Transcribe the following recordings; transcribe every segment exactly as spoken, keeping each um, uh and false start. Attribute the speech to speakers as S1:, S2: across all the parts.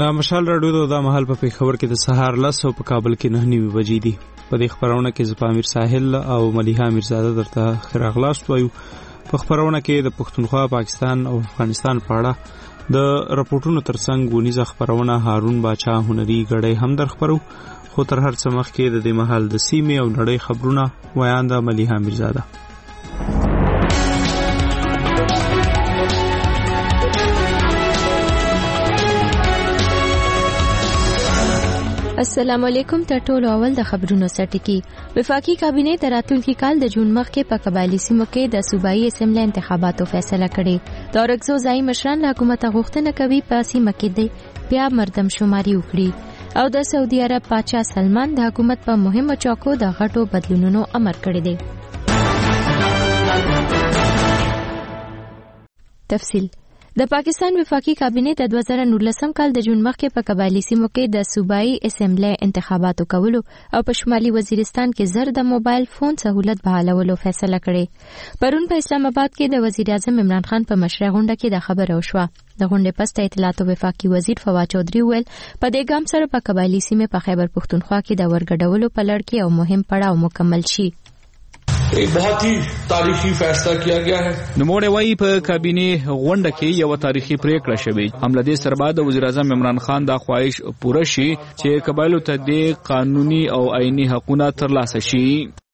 S1: د مشال راډیو د مهال په پیښور کې د سهار لس او په کابل کې نه نیمه بجې دي. په دې خبرونه کې زپامیر ساحل او ملیحه میرزاده درته خراغلاست وایو. په خبرونه کې د پښتونخوا، پاکستان او افغانستان په اړه د راپورټونو ترڅنګ ونیزه خبرونه هارون باچا هنري غړې هم در خبرو. خو تر هر څه مخکې د دې مهال د سیمې او نړۍ خبرونه ویان د ملیحه میرزاده.
S2: السلام علیکم. ته ټول اول د خبرونو سرټکی. وفاقي کابینه د راتلونکي کال د جون مخکې په قبایلی سیمو کې د صوبایي اسمبلی انتخاباتو فیصله کړې. د اورګزو ځای مشران له حکومت غوښتنه کوي په سیمه کې د بیا مردم شماري وکړي او د سعودي عرب پاچا سلمان د حکومت په مهمو چوکو د غټو بدلونونو امر کړی دی. تفصیل. د پاکستان وفاقي کابینه د دوه زره نولسم کال د جون مخکې په قبایلی سیمو کې د صوبایي اسمبلی انتخاباتو کولو او په شمالي وزیرستان کې زر د موبایل فون سہولت بحالولو فیصله کړې. پرون په اسلام آباد کې د وزیر اعظم عمران خان په مشرۍ غونډه کې د خبره وشوه. د غونډې پس د اطلاعات او وفاقي وزیر فواد چودھری ویل په دې ګام سره په قبایلی سیمه په خیبر پښتونخوا کې د ورګډولو په لړ کې او مهم پړاو مکمل شي.
S3: एक बहुत ही तारीखी फैसला किया गया है.
S4: نوموړی وايي په کابینه غونډه کې یو تاریخي پریکړه شوې. حمله دې سره بعد وزیر اعظم عمران خان دا خواهش پوره شي چې قبایلو ته د قانوني او آئینی حقوقونه ترلاسه شي.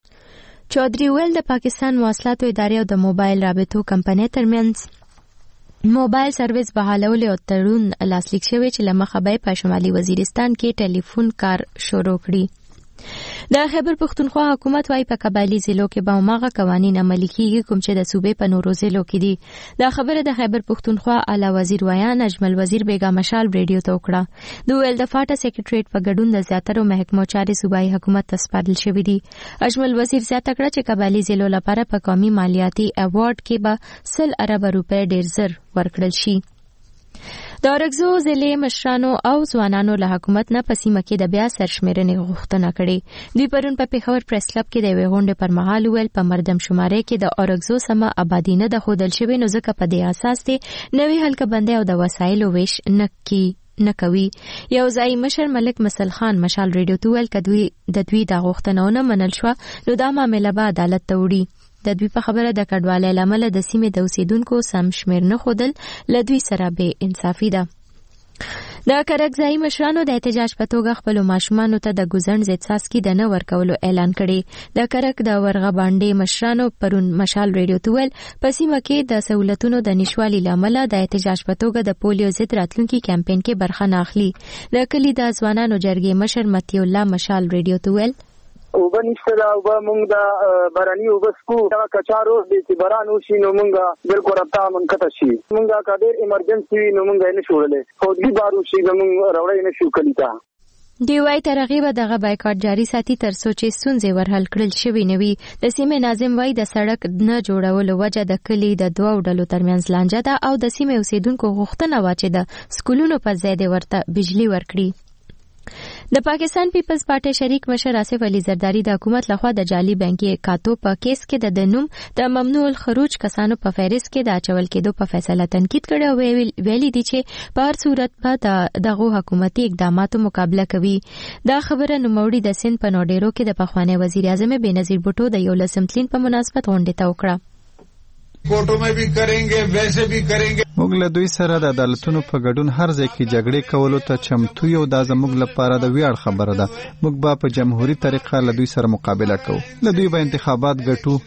S2: چودھری ویل د پاکستان مواصلاتو ادارې او د موبایل رابطو کمپنۍ ترمنځ موبایل سرویس بحالولو او تړون لاسلیک شوی چې لمخه به په شمالي وزیرستان کې ټلیفون کار شروع کړي. د خیبر پښتونخوا حکومت وايي په قبایلی ضلعو کې به ماغه قوانین عملي کیږي کوم چې د صوبې په نورو ضلعو کې دي. دا خبره د خیبر پښتونخوا اعلی وزیر ویان اجمل وزیر بیگا مشال ریډیو ته وکړه. د ویل د فاټا سیکریټریټ په ګډون د زیاترو محکمو چارې صوبایي حکومت ته سپارل شوې دي. اجمل وزیر زیاته کړه چې قبایلی ضلعو لپاره په قومي مالیاتي ایوارډ کې به سل ارب روپۍ ډیر زر ورکړل شي. د اورګزو ضلع مشرانو او ځوانانو له حکومت نه په سیمه کې د بیا سرشمیرنې غوښتنه کړې. دوی پرون په پیښور پریس کلب کې د یوې غونډې پر مهال ویل په مردم شمارۍ کې د اورګزو سمه آبادي نه ده ښودل شوې، نو ځکه په دې اساس دی نوې حلقه بندۍ او د وسایلو ویش نه کی نه کوي. یو ځای مشر ملک مسل خان مشال ریډیو ته ویل کدوی د دوی د غوښتنو نه منل شو نو دا معامله به عدالت ته وړي. د دوی په خبره د کډوالۍ لامل د سیمې د اوسیدونکو سم شمیر نه خودل ل دوی سره به انصافي ده. د کرکځای مشرانو د احتجاج په توګه خپل ماشومانو ته د ګوزن ضد څاڅکي د نه ورکولو اعلان کړي. د کرک د ورغه باندې مشرانو پرون مشال ریډیو ته ویل په سیمه کې د سہولتونو د نشوالي لامل د احتجاج په توګه د پولیو ضد راتلونکي کمپاین کې برخه نه اخلي. د کلی د ځوانانو جرګې مشر متی الله مشال ریډیو ته ویل
S5: اوبه نشته دا اوبه مونږ د باراني اوبه سکو دا کچارو د چې باران وشي نو مونږ بالکل رابطه منقطع شي. مونږه کا ډېر ایمرجنسي نو مونږ نه شوړلې فوجي بارو شي مونږ راوړې نه شو کلی ته.
S2: دی وای ترغیب دغه بایکاټ جاری ساتي تر څو چې ستونزې ورحل کړل شوي نه وي. د سیمې ناظم وای د سړک نه جوړولو وجه د کلی د دوه ډلو ترمنځ لانجه ده او د سیمې اوسیدونکو غوښتنه وا چې د سکولونو په ځای د ورته بجلی ورکړي. د پاکستان پیپلز پارټي شریک مشر آصف علي زرداری د حکومت لخوا د جعلي بانکي کاتو په کیس کې د نوم د ممنوع الخروج کسانو په فهرست کې د اچول کېدو په فیصله تنقید کړی او ویلي دي چې په هر صورت به دغه حکومتي اقداماتو مقابله کوي. دا خبره نوموړي د سند په نوډیرو کې د پخوانی وزیر اعظم بېنظیر بوټو د یولسم تلین په مناسبت غونډه ته وکړه.
S6: کوټو مې به کरेंगे ویسے به کरेंगे.
S7: موږ له دوی سره د عدالتونو په ګډون هر ځای کې جګړې کولو ته چمتو یو. دا زموږ لپاره د ویاړ خبره ده. موږ به په جمهوریت طریقه له دوی سره مقابله کوو. له دوی به انتخابات ګټو.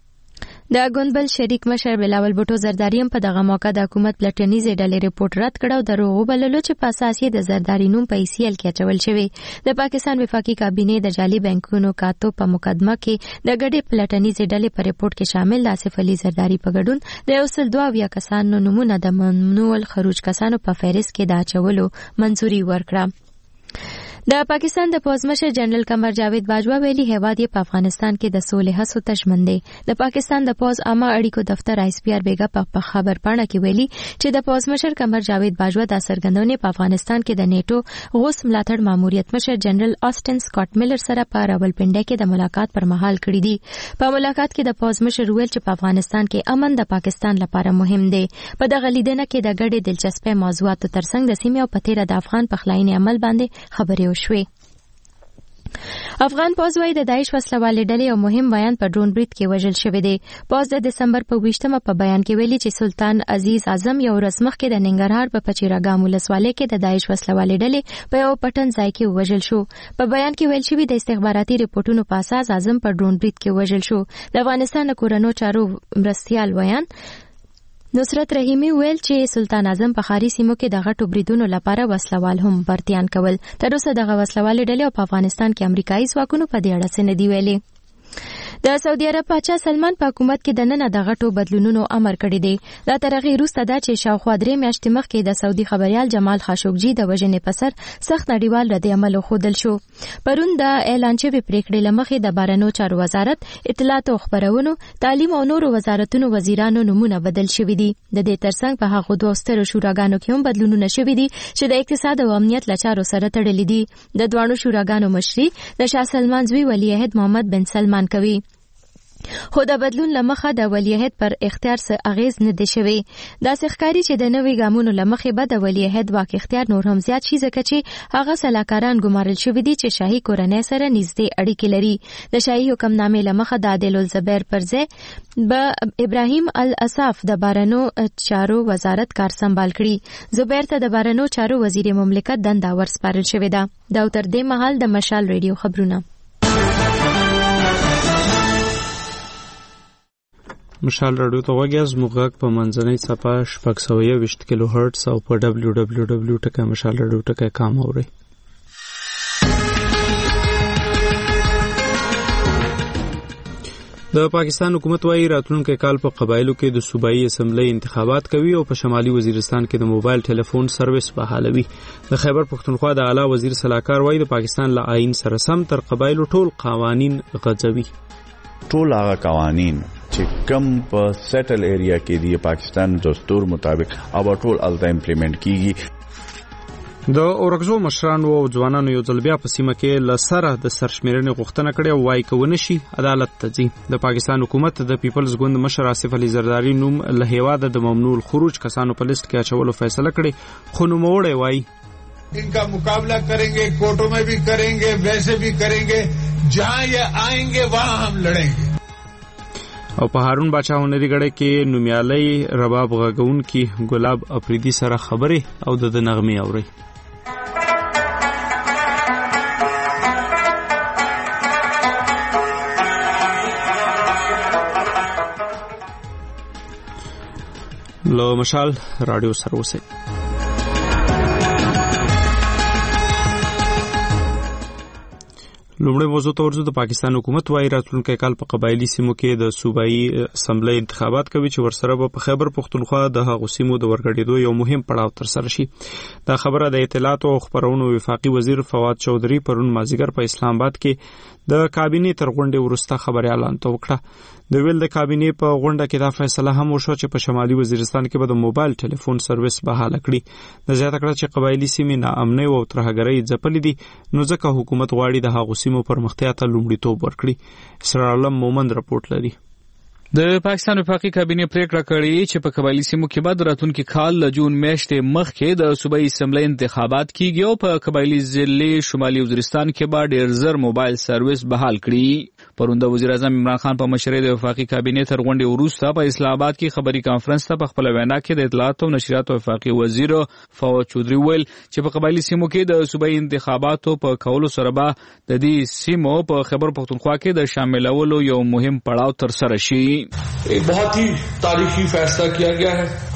S2: د ګوندبل شریک مشر بلاول بوټو زرداری هم په دغه موقع د حکومت پلټنیزې ډلې ریپورت رد کړ او دروغ وبللو چې په اساس یې د زرداری نوم په ایسیل کې اچول شوی. د پاکستان وفاقي کابینه د جعلي بانکونو کاتو په مقدمه کې د ګډې پلټنیزې ډلې په ریپورت کې شامل آصف علي زرداری په ګډون د یو سل دوه اویا کسانو نمونه د ممنوع الخروج کسانو په فهرست کې د اچولو منځوري ورکړه. د پاکستان د پوزمشر جنرال قمر جاوید باجوا ویلي هیواد یې په افغانستان کې د سولې هڅو ته ژمن دی. د پاکستان د پوز عامه اړیکو دفتر آی اس پی آر بیګا په خبر پاڼه کې ویلي چې د پوزمشر قمر جاوید باجوا د سرګندونې په افغانستان کې د نیټو غوث ملاتړ ماموریت مشر جنرال آسټن سکاټ میلر سره په راولپنډي کې د ملاقات پر مهال کړی دی. په ملاقات کې د پوزمشر ویل چې په افغانستان کې امن د پاکستان لپاره مهم دی. په دغه لیدنه کې د ګډې دلچسپۍ موضوعاتو ترڅنګ د سیمې او په تیره د افغان پخلاینې عمل باندې خبرې شوي. افغان پوز وايي د داعش وسلوالې ډلې یو مهم بیان په ډرون برید کې وژل شوی دی. پوز د دسمبر په ویشتمه په بیان کې ویلي چې سلطان عزیز اعظم یو ورځ مخکې د ننګرهار په پچیراګام ولسوالۍ کې د داعش وسلوالې ډلې په یو پټن ځای کې وژل شو. په بیان کې ویل شوی د استخباراتي ریپورتونو په اساس اعظم په ډرون برید کې وژل شو. د افغانستان کورنو چارو مرستيال ویان نصرت رحیمی ویل چې سلطان اعظم په خاري سیمو کې د غټو بریدونو لپاره وسلوال هم برتيان کول. تر اوسه دغه وسلوال ډلې په افغانستان کې امریکایي ځواکونو په دې اړه څه نه دی ویلي. د سعودي عرب پاچا سلمان په حکومت کې د نن د غټو بدلونونو امر کړی دی. دا تر هغه وروسته دا چې شاوخوا درې میاشتې مخکې د سعودي خبريال جمال خاشقجي د وژنې په سر سخت نړیوال رد عمل خوندل شو. پرون د اعلان شوی پریکړې لمخې د بهرنیو چارو وزارت، اطلاعات او خبرونو، تعلیم او نورو وزارتونو وزیرانو نمونه بدل شوی دي. د دې ترڅنګ په هغه دوه سترو شوراګانو کې هم بدلونونه شوي دي چې د اقتصاد او امنیت لچارو سره تړلي دي. د دوانو شوراګانو مشري د شاه سلمان زوی ولیعهد محمد بن سلمان کوي. خو د بدلون لمخه د ولیعهد پر اختیار څه اغیز نه دی شوی. دا ښکاري چې د نوې ګامونو لمخه به د ولیعهد واک اختیار نور هم زیات شي ځکه چې هغه سلاکاران ګمارل شوی دي چې شاهي کورنۍ سره نږدې اړیکې لري. د شاهي حکمنامې لمخه د عادل الزبیر پر ځای به ابراهیم الاصاف د بهرنیو چارو وزارت کار سمبال کړي. زبیر ته د بهرنیو چارو وزیر مملکت دنده ورسپارل شوې ده. دا تر دې مهال د مشال ریډیو خبرونه.
S1: مشال راډیو ته وګورئ. زموږ غږ په منځنۍ صفحه شپږ سوه یوویشت کیلو هرتز او په ډبلیو ډبلیو ډبلیو ډاٹ مشال راډیو ډاٹ کام اورئ. د پاکستان حکومت وايي راتلونکي کال په قبایلو کې د صوبایي اسمبلی انتخابات کوي او په شمالي وزیرستان کې د موبایل ټلیفون سرویس بحالوي. د خیبر پښتونخوا د اعلی وزیر سلاکار وايي د پاکستان له آئین سره سم تر قبایلو ټول قوانین غځوي.
S8: ټول هغه قوانین چې کم په سیټل ایریا کې دی پاکستان دستور مطابق او ټول الته امپلیمنٹ کیږي.
S1: د اورګزو مشرانو او ځوانانو یو ځل بیا په سیمه کې لسره د سرشمیرنې غوښتنه کړې او وايي کوي نشي عدالت ته ځي. د پاکستان حکومت د پیپلز ګوند مشر آصف علي زرداری نوم له هیواده د ممنوع الخروج کسانو په لیست کې اچولو فیصله کړې. خو نوموړی وايي
S6: इनका मुकाबला करेंगे, कोर्टों में भी करेंगे, वैसे भी करेंगे, जहां ये आएंगे वहां हम लड़ेंगे.
S1: او په هارون باچا هنري غړې کې نومیالي رباب غږون کې ګلاب افریدي سره خبرې او د نغمې اوري. لو مشال رادیو سره اوسئ. لومړی موضوع ته ورځو. د پاکستان حکومت وايي راتلونکي کال په قبایلی سیمو کې د صوبایي اسمبلی انتخابات کوي چې ورسره به په خیبر پښتونخوا د هغو سیمو د ورګډېدو یو مهم پړاو ترسره شي. دا خبره د اطلاعات او خبرونو وفاقي وزیر فواد چودھری پرون مازیګر په اسلام آباد کې د کابینې تر غونډې وروسته خبريالان ته وکړه. د ویل د کابینې په غونډه کې دا فیصله هم وشو چې په شمالي وزیرستان کې به د موبایل ټلیفون سرویس بحاله کړي. د زیاته کړه چې قبایلی سیمې ناامنۍ او ترهګرۍ ځپلې دي نو ځکه حکومت غواړي د هغو سیمو پرمختیا ته لومړیتوب ورکړي. اسرار عالم مومند رپورټ لري.
S4: د پاکستان وفاقي کابینې پریکړه کړې چې په قبایلی سیمو کې بعد راتلونکي کال له جون میاشتې مخکې د صوبایي اسمبلی انتخابات کیږي او په قبایلی ضلع شمالي وزیرستان کې به ډېر زر موبایل سرویس بحال کړي. پرون د وزیر اعظم عمران خان په مشرۍ د وفاقي کابینې تر غونډې وروسته په اسلام آباد کې خبري کانفرنس ته په خپل وینا کې د اطلاعات او نشریات وفاقي وزیر فواد چودھری ویل چې په قبایلی سیمو کې د صوبایي انتخاباتو په کولو سره به د دې سیمو په خیبر پښتونخوا کې د شاملولو یو مهم پړاو تر سره شي.
S3: एक बहुत ही तारीखी फैसला किया गया है.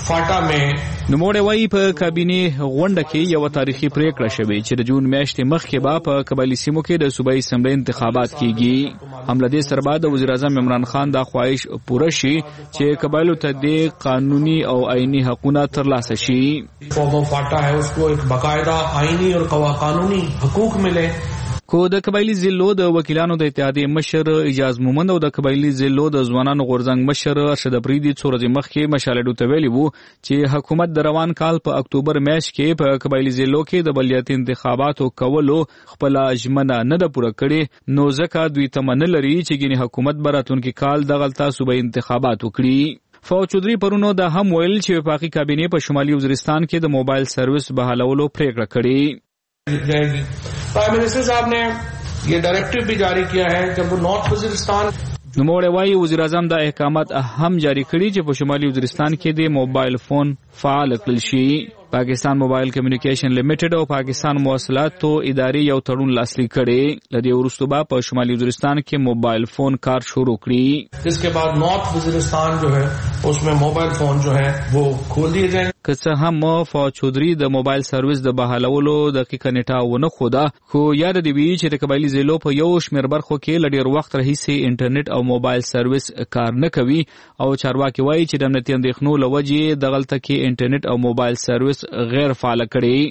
S3: फाटा में
S4: نوموړی وایي په کابینې غونډه کې یو تاریخي پریکړه شوې چې د جون میاشتې مخکې به په قبایلي سیمو کې د صوبایي اسمبلۍ انتخابات کیږي. هم له دې سره به د وزیر اعظم عمران خان دا خواهش پوره شي چې قبایلو ته د قانوني او آئینی حقونه ترلاسه شي.
S3: فومو فاٹا ہے اس کو ایک باقاعدہ آئینی اور قانونی حقوق ملے.
S4: کو د قبایلی ضلعو د وکیلانو د اتحادیې مشر اجاز مومند او د قبایلی ضلعو د ځوانانو غورځنګ مشر ارشد افریدي څو ورځې مخکې مشالډو ته ویلي وو چې حکومت د روان کال په اکتوبر میاشت کې په قبایلی ضلعو کې د بلدیاتي انتخاباتو کولو خپل ژمنه نه ده پوره کړې، نو ځکه دوی تمنه لري چې ګینه حکومت به راتلونکي کال دغلته صوبایي انتخابات وکړي. فواد چودھری پرونو دا هم ویل چې وفاقي کابینې په شمالي وزیرستان کې د موبایل سروس بحالولو پریکړه کړې.
S3: प्राइम मिनिस्टर साहब ने ये डायरेक्टिव भी जारी किया है जब वो north Waziristan
S4: نوموړی وایي وزیر اعظم دا احکامات هم جاری کړي چې په شمالي وزیرستان کې د موبایل فون فعال کړل شي. پاکستان موبایل کمیونیکیشن لیمیټډ او پاکستان مواصلاتو ادارې یو تړون لاسلیک کړي. لدې وروسته به په شمالي وزیرستان کې موبایل فون کار شروع کړي.
S3: اس کے بعد نارتھ وزیرستان جو ہے اس میں موبایل فون جو ہے وہ کھول دیے جائیں.
S4: که څه هم فواد چودھری د موبایل سروس د بحالولو دقیقه نیټه ونه خوده، خو یاد دی وی چې د قبایلی ضلعو په یو شمېر برخو کې له ډېر وخت راهیسې انټرنیټ او موبایل سروس کار نه کوي او چارواکي وایي چې د امنیتي اندېښنو له وجې دغلته کې انټرنیټ او موبایل سروس غیر فعال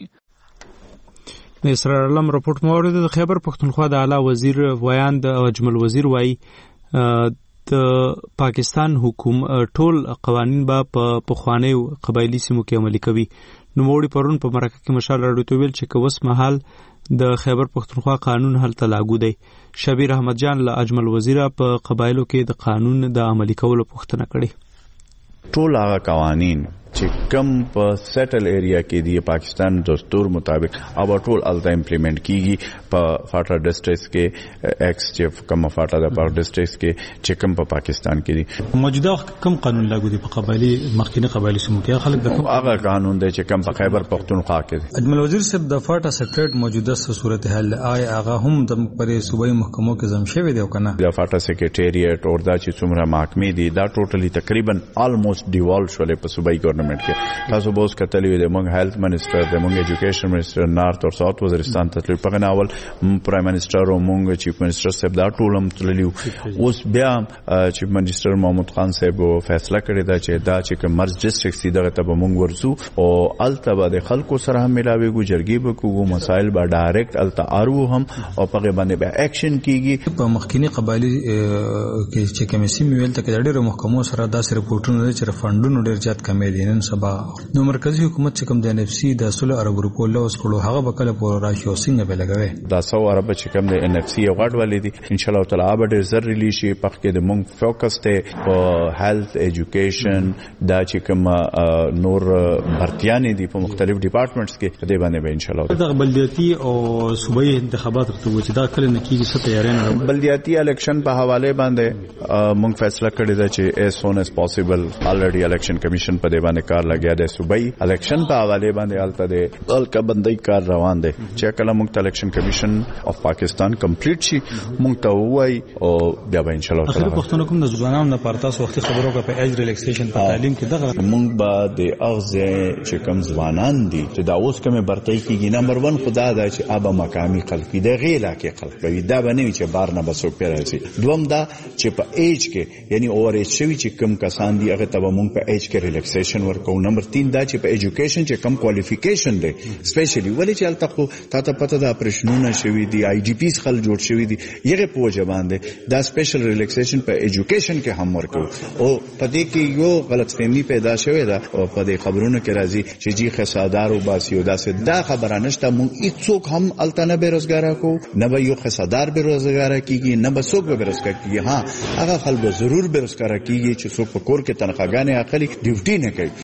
S4: کړي.
S1: د اسرار علم رپورټ مورد د خیبر پختونخوا د اعلی وزیر ویان د اجمل وزیر وایي د پاکستان حکومت ټول قوانین به په پخوانی قبایلی سیمو کې عملي کوي. نو موړي پرون په مرکه کې مشال راډیو ته ویل چې کوس محل د خیبر پختونخوا قانون هلته لاګو دی. شبیر احمد جان له اجمل وزیر په قبایلو کې د قانون د عملي کولو پوښتنه کړې.
S8: ټول هغه قوانین چې کم په سیټل ایریا کې دی پاکستان دستور مطابق او ټول الته امپلیمنٹ کیږي. په فاټا ډسټریکټ کې ایکس چې کم فاټا د پاک ډسټریکټ کې چې کم په پاکستان کې دی
S9: موجوده کم قانون لاګو دی په قبایلی مخکینه قبایلی سیمو کې خلک د کوم
S8: هغه قانون دی چې کم په خیبر پختونخوا کې دی.
S9: اجمل وزیر صاحب د فاټا سیکریټ موجوده صورتحال آی هغه هم د پرې صوبایي محکمو کې زم شوی دی او کنه
S8: د فاټا سیکریټریټ او دا چې څومره محکمې دي دا ټوټلی تقریبا آلموست ډیوالو شولې په صوبایي ګورنمنت کې. تاسو به اوس کتلی وي د موږ هیلث منسٹر د موږ ایجوکیشن منسٹر نارت او ساوث وزیرستان ته تللی په ناول پرایم منسٹر او موږ چیف منسٹر صاحب دا ټول هم تللی. اوس بیا چیف منسٹر محمود خان صاحب فیصله کړی دا چې دا چې مرز ډسټریکټ سي دغه ته موږ ورسو او الته به د خلکو سره هم ملاويږو جرګې به کوو مسایل به ډایرکټ الته ارو هم او په باندې به اکشن کیږي.
S9: په مخکینی قبایلی کې چې کمیسي ویل ته کې ډېر محکمو سره داسې رپورټونه چې فندونو ډېر زیات کمې دي. نن سبا نو مرکزی حکومت چې کوم د ان اف سی د سلو عرب روپو لوس کړو هغه به کله پور راشي او څنګه به لګوي
S8: دا سو عرب چې کوم د ان اف سی غړ ولې دي ان شاء الله تعالی به ډېر زر ریلی شي. په کې د مونږ فوکس ته په هیلث ایجوکیشن دا چې کوم نور برتیانې دي په مختلف ډپارټمنټس کې دې باندې به ان شاء الله
S9: د بلدیاتي او صوبایي انتخابات ته چې دا کله نه کیږي څه تیاري نه
S8: بلدیاتي الیکشن په حواله باندې مونږ فیصله کړی دا چې as soon as possible already election commission په دې باندې کار لګیا دی. صوبایي الیکشن په حواله باندې الته دی الکه بندي کار روان دی چې کله موږ الیکشن کمیشن اف پاکستان کمپلیټ شي موږ ته وایي او بیا به ان شاء الله
S9: تعالی پښتون کوم د ځوانانو لپاره تاسو وختي خبرو کا په ایج ریلیکسیشن په تعلیم کې دغه
S8: موږ به د اغزه چې کم ځوانان دي چې دا اوس کومه برتۍ کیږي نمبر ون خدا دا چې ابا مقامی خلک دی غیلا کې خلک کوي دا بنوي چې بار نه بسو پیراسي. دوم دا چې په ایج کې یعنی اوور ایج شوی چې کم کسان دي هغه ته موږ په ایج کې ریلیکسیشن ورکو. نمبر تین دا چې په ایجوکیشن چې کم کوالیفیکیشن دی سپیشلی ولې چې التقو تا ته پته دا اپریشنونه شوی دي آی جی پیز خل جوړ شوی دي یغه پوجا باندې دا سپیشل ریلیکسیشن په ایجوکیشن کې هم ورکو. او په دې کې یو غلط فهمي پیدا شوی دا او په دې خبرونو کې راځي چې جی خسادار او باسیو دا سه دا خبره نشته. مونږ هیڅوک هم التنه بیروزګار کو نه به یو خسادار بیروزګار کیږي نه به څوک بیروزګار کیږي. ها هغه خلک ضرور بیروزګار کیږي چې څوک په کور کې تنخواګانې اخلي ډیوټي نه کوي.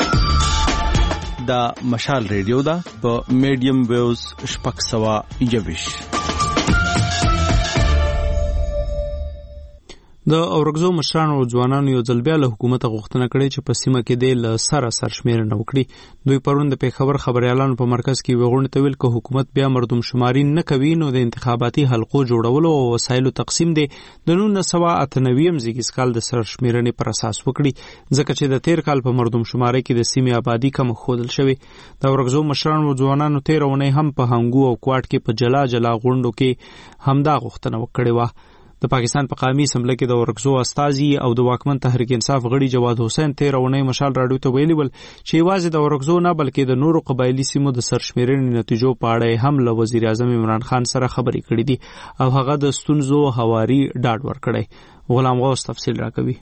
S10: دا مشال ریډیو دا په میډیم ویوز شپږ سوه یوویشت.
S1: د اورګزو مشرانو او ځوانانو یو ځل بیا له حکومت غوښتنه کړې چې په سیمه کې د ل سره سرشمیرنه وکړي. دوی پرون د پیښور خبريالانو په مرکز کې وغونډه ته ویل چې حکومت بیا مردم شماري نه کوي نو د انتخاباتي حلقو جوړولو او وسایلو تقسیم دی د نولس سوه اته نوي زیږیز کال د سرشمیرنې پر اساس وکړي ځکه چې د تیر کال په مردم شماري کې د سیمې آبادی کم خودل شوی. د اورګزو مشرانو او ځوانانو تیر ونه هم په هنګو او کوټ کې په جلا جلا غونډو کې همدا غوښتنه وکړې و. د پاکستان په قومي اسمبلی کې د اورګزو استازي او د واکمن تحریک انصاف غړي جواد حسین تیر ونه مشال راډیو ته ویلي ول چې یوازې د اورګزو نه بلکې د نورو قبایلی سیمو د سرشمیرنې نتیجو په اړه هم له وزیر اعظم عمران خان سره خبرې کړې دي او هغه د ستونزو هواري ډاډ ورکړی. غلام غوث تفصیل راکوي.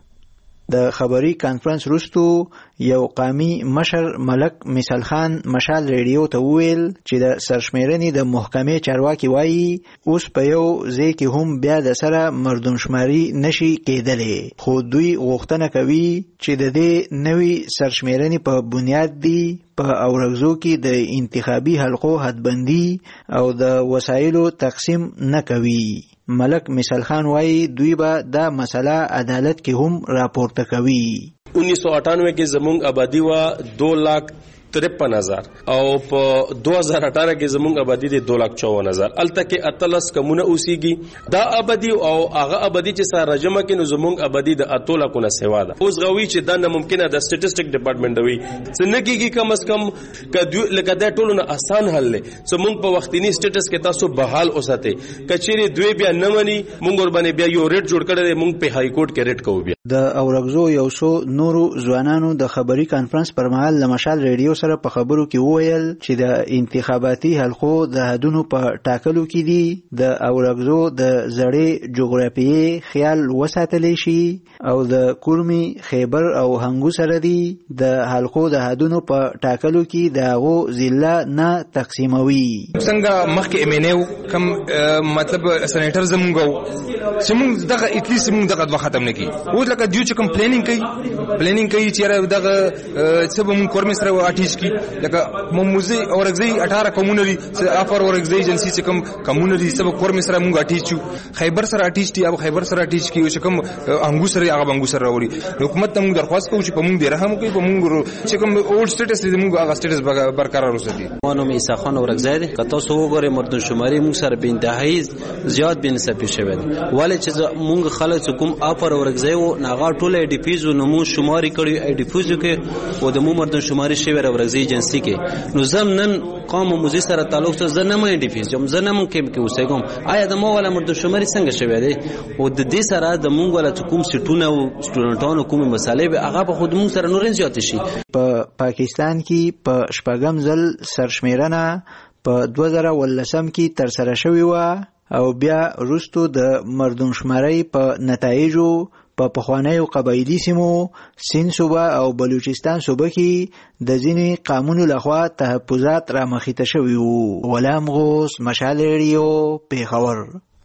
S11: د خبري کانفرنس وروسته یو قومي مشر ملک مثال خان مشال ریډیو ته وویل چې د سرشمیرنې د محکمې چارواکي وایي اوس په یو ځای کې هم بیا د سره مردم شماري نشي کېدلی خو دوی غوښتنه کوي چې د دې نوي سرشمیرنې په بنیاد دی په اورګزو کې د انتخابي حلقو حدبندي او د وسایلو تقسیم نه کوي. ملک مثال خان وایي دوی به دا مسله عدالت کې هم راپورته کوي.
S12: انیس سو اٹھانوے کې زمونږ آبادی وا دو لاکھ ترپن ہزار او په دو ہزار اٹھارہ کې زمونږ آبادی دی دو لاکھ چون ہزار الته کې اتلس کمونه اوسېږي دا آبادی او هغه آبادی چې سره رجمه کې نو زمونږ آبادی د اتو لاکونه سیوا ده. اوس غوي چې دا نه ممکنه د سټټیسټیک ډپارټمنټ وي څنګه کېږي کم از کم کدو لکه دا ټولونه آسان حل لې زمونږ په وختینی سټیټس کې تاسو بحال اوساته کچېری دوی بیا نه مني مونږ ور باندې بیا یو ریټ جوړ کړی مونږ په های کورټ کې ریټ کوو. بیا
S11: د اورګزو یو څو نورو ځوانانو د خبري کانفرنس پر مهال لمشال ریډیو سره په خبرو کې وویل چې د انتخاباتي حلقو د حدونو په ټاکلو کې دي د اورګزو د زړې جغرافیې خیال وساتلی شي او د کورمي خیبر او هنګو سره دي د حلقو د حدونو په ټاکلو کې د هغو ضلع نه تقسیموي.
S13: څنګه مخکې امینیو کم مطلب سنیټر زمونږ چې موږ دغه اتلیست موږ دغه دوه ختم نه کی اوس لکه دیو چې کوم پلانینګ کوي پلانینګ کوي چې دغه څه به موږ کورمي سره اټیچ کی لکه موزي اورګزي اٹھارہ کمونري افر اورګزي ایجنسی چې کوم کمونري سبا کورمي سره موږ اټیچ شو خیبر سره اټیچ دی او خیبر سره اټیچ کی چې کوم انګو سره هغه انګو سره راوړي حکومت ته موږ درخواست کوو چې په موږ دی رحم کوي په موږ چې کوم اولډ سټیټس دی موږ هغه سټیټس برقرار وساتي.
S14: مانو عیسی خان اورګزي دی کته سو وګوره مردم شماري موږ سره به انتهایی زیات به نسبت شوی ولې چې موږ خلک کوم افر اورګزي او ناغه ټول ای ډی پیز نو مو شماري کړی ای ډی پیز کې او د مو مردم شماري شوی اورګزي ایجنسی کې نو زم نن قوم موزي سره تعلق ته زنه مې ډی پیز یم زنه مې کې کې اوسېګم آیا د مو ولا مردم شماري څنګه شوی دی او د دې سره د مونږ ولا کوم سټونه او سټوډنټانو کومه مسالې به هغه په خود مونږ سره نور زیات شي.
S11: په پاکستان کې په شپږم ځل سرشمیرنه په دوه زره ولسم کې تر سره شوې و او بیا وروسته د مردم شماري په نتایجو په پخوانیو قبایلی سیمو سین صوبه او بلوچستان صوبه کې د ځینې قانونو لخوا تحفظات را مخې ته شوي وو. غلام غوث مشال ریډیو پیښور.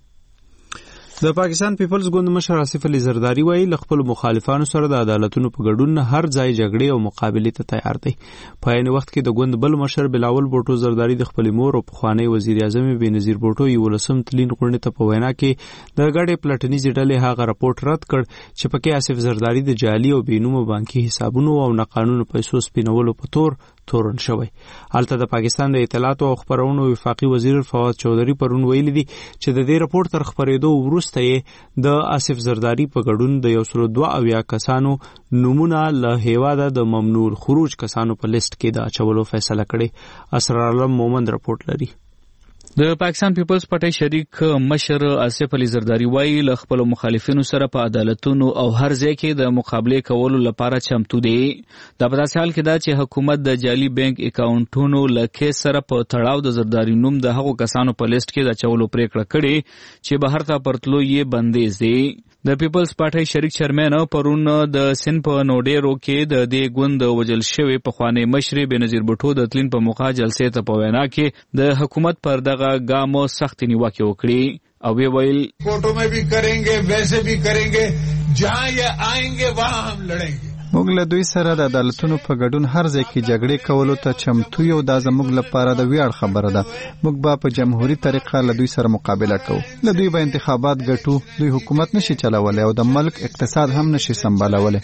S1: د پاکستان پیپلز ګوند مشر آصف علي زرداری وایي ل خپل مخالفانو سره د عدالتونو په ګډون هر ځای جګړې او مقابلې ته تیار دی. په عین وخت کې د ګوند بل مشر بلاول بوټو زرداری د خپل مور او پخوانی وزیر اعظم بېنظیر بوټو یو لسم تلین غونډه ته په وینا کې د ګډې پلټنیزې ډلې هغه راپورټ رد کړ چې پکې آصف زرداری د جعلي او بېنومه بانکي حسابونو او ناقانونه پیسو سپینولو په تور تورن شوی. حالته د پاکستان د اطلاعات او خبرونو وفاقي وزیر فواد چودھری پرون ویلي دي چې د دې راپورټ تر خبرېدو وروسته یې د آصف زرداری په ګډون د یو سل دوه اویا کسانو نمونه له هیواده د ممنوع الخروج کسانو په لیست کې د اچولو فیصله کړې. اسرار عالم مومند راپورټ لري.
S4: د پاکستان پیپلز پارټي شریک مشر آصف علي زرداری وایي له خپل مخالفینو سره په عدالتونو او هر ځای کې د مقابله کولو لپاره چمتو دی. دا په داسې حال کې دا چې حکومت د جعلي بانک اکاونټونو له کیس سره په تړاو د زرداری نوم د هغو کسانو په لیست کې د چولو پریکړه کړې چې بهر ته پرتلو یې بندیز دی. د پیپلز پارټي شریک چیرمن پرون د سن په نوډیرو کې د دې ګوند وجل شوی پخوانی مشر بېنظیر بوټو د تلین په موقع جلسې ته په وینا کې د حکومت پر دغه ګامو سخت نیوکه وکړي او وی ویل
S6: کوټو میں بھی کریں گے ویسے بھی کریں گے جہاں یہ آئیں گے وہاں ہم لڑیں گے
S7: موږ له دوی سره د عدالتونو په ګډون هر ځای کې جګړې کولو ته چمتو یو، دا زموږ لپاره د ویاړ خبره ده. موږ به په جمهوریت طریقه له دوی سره مقابله کوو. له دوی به انتخابات ګټو. دوی حکومت نشي چلولی او د ملک اقتصاد هم نشي سنبالولی.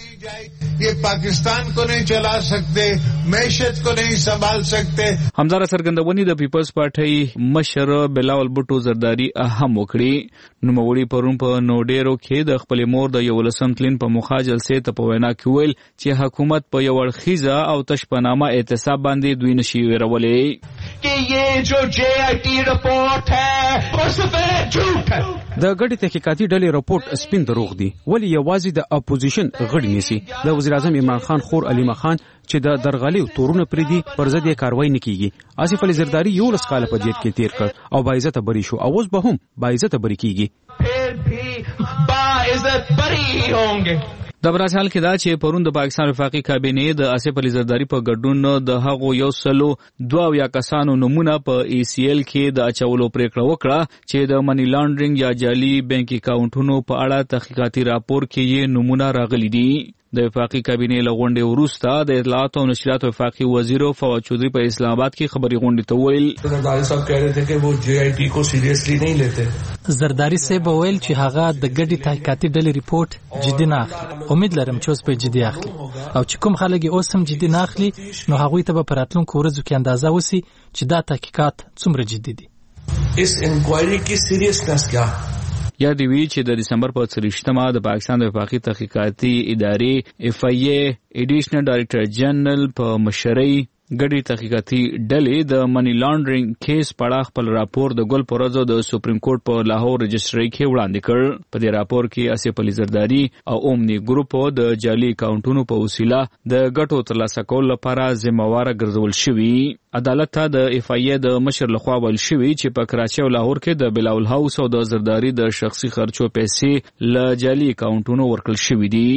S6: ये पाकिस्तान को नहीं चला सकते, मैशत को नहीं संभाल सकते.
S4: همدار سرګندونی د پیپلز پارټي مشر بلاول بوټو زرداری هم وکړي. نوموړي پرون په نوډیرو کې د خپل مور د یولسم تلین په مخا جلسې ته په وینا کې ویل چې حکومت په یو اړخیزه او تشپنامه اعتصاب باندې دوی نشي ویرولې.
S15: कि ये जो जे आई टी रिपोर्ट है वो सफेद झूठ है.
S16: د غړي تحقیقاتي ډلې راپورټ سپین دروغ دی. ولی یوازې د اپوزیشن غړي نسی. د وزیر اعظم عمران خان خور علیمه خان چې د درغلي تورونه پریدي پر ضد یې کاروایی نه کیږي. آصف علی زرداری یو لس کال په جیل کې تیر کړ او باعزت بری شو او اوس به هم باعزت بری کیږي.
S15: फिर भी बाइज्जत बरी होंगे.
S4: د برازیل حال کې دا چې پرون د پاکستان وفاقي کابینې د آصف علي زرداری په ګډون د هغو یو سلو دوه یا کسانو نمونه په ای سی ایل کې د اچولو پریکړه وکړه چې د منی لانډرینګ یا جعلي بانک اکاونټونو په اړه تحقیقاتي راپور کې یې نمونه راغلي دي. د وفاقي کابینې له غونډې وروسته د اطلاعات او نشریات وفاقي وزیر فواد چودھری په اسلام آباد کې خبري غونډې ته ویل.
S3: زرداری صاحب کہہ رہے تھے کہ وہ جے آئی ٹی کو سیریسلی نہیں لیتے.
S17: زرداری صاحب ویل چې هغه د ګډي تحقیقاتي ډلې ریپورت جدي نه اخلي. امید لرم چې اوس په جدي اخلي او چې کوم خلک اوس هم جدي نه اخلي نو هغوی ته به په راتلونکو ورځو کې اندازه وسی چې دا تحقیقات څومره جدي دي.
S3: اس انکوائری کی سیریسنس کیا؟
S4: یا دی وی چې د دسمبر په څلوېښتمه د پاکستان د وفاقي تحقیقاتي ادارې اف آی ای ایډیشنل ډایریکټر جنرال په مشرۍ ګډي تحقیقاتي ډلې د منی لانډرینګ کیس په اړه خپل راپور د ګل پرزو د سپریم کورټ په لاهور رجسټري کې وړاندې کړ. په دې راپور کې آصف علي زرداری او اومني ګروپ د جعلي اکاونټونو په وسیله د ګټو ترلاسه کولو لپاره ذمہوار ګرځول شوي. عدالت ته د اف آی ای د مشر لخوا ویل شوي چې په کراچي او لاهور کې د بلاول هاوس او د زرداری د شخصي خرچو پیسې له جعلي اکاونټونو ورکړل شوي دي.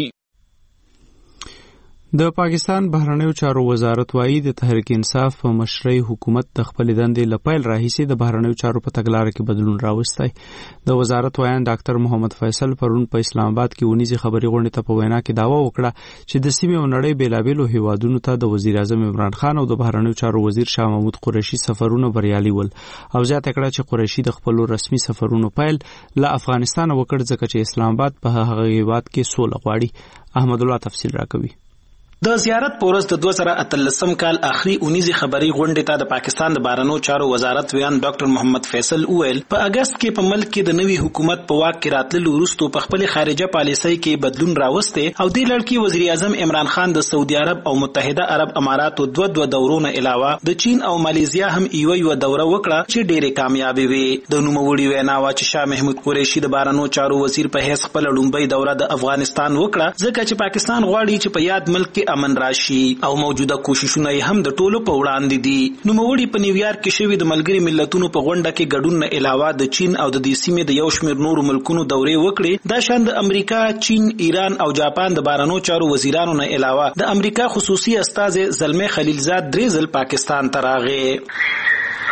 S1: د پاکستان بهرنیو چارو وزارت وايي د تحریک انصاف په مشرۍ حکومت د خپل دندې لپیل راهیسي د بهرنیو چارو په تګلارې کې بدلون راوستای. د وزارت وایان ډاکټر محمد فیصل پرون په اسلام آباد کې ونیزي خبري غونډې ته په وینا کې داوا وکړه چې د سیمې او نړۍ بیلابېلو هیوادونو ته د وزیر اعظم عمران خان او د بهرنیو چارو وزیر شاه محمود قریشي سفرونه بریالي ول او زیاته کړه چې قریشي د خپل رسمي سفرونو پیل له افغانستان وکړ ځکه چې اسلام آباد په هغه هیواد کې سوله غواړي. احمد الله تفصیل راکوي.
S18: د زیارت پورس د دوه زره اتلسم کال اخري اونیزي خبري غونډې ته د پاکستان د بهرنیو چارو وزارت ویان ډاکټر محمد فیصل وویل په اگست کې په ملک کې د نوي حکومت په واک کې راتللو وروسته په خپل خارجه پالیسۍ کې بدلون راوسته او د لړکی وزیر اعظم عمران خان د سعودي عرب او متحده عرب اماراتو دوه دوه دورونه علاوه د چین او مالیزیا هم یو یو دوره وکړه چې ډېره کامیابی وي. د نوموړي وینا وا چې شاه محمود قریشي د بهرنیو چارو وزیر په هیڅ خپل لومبۍ دوره د افغانستان وکړه ځکه چې پاکستان غواړي چې په یاد ملک کې امن راشي او موجوده کوششونه هم د ټولو په وړاندې دي. نوموړي په نیویارک کې شوی د ملګری ملتونو په غونډه کې ګډون نه علاوه د چین او د دې سیمې د یو شمېر نورو ملکونو دورې وکړې. دا شان د امریکا، چین، ایران او جاپان د بهرنیو چارو وزیرانو نه علاوه د امریکا خصوصي استازي زلمه خلیلزاد درې ځل پاکستان ته راغی.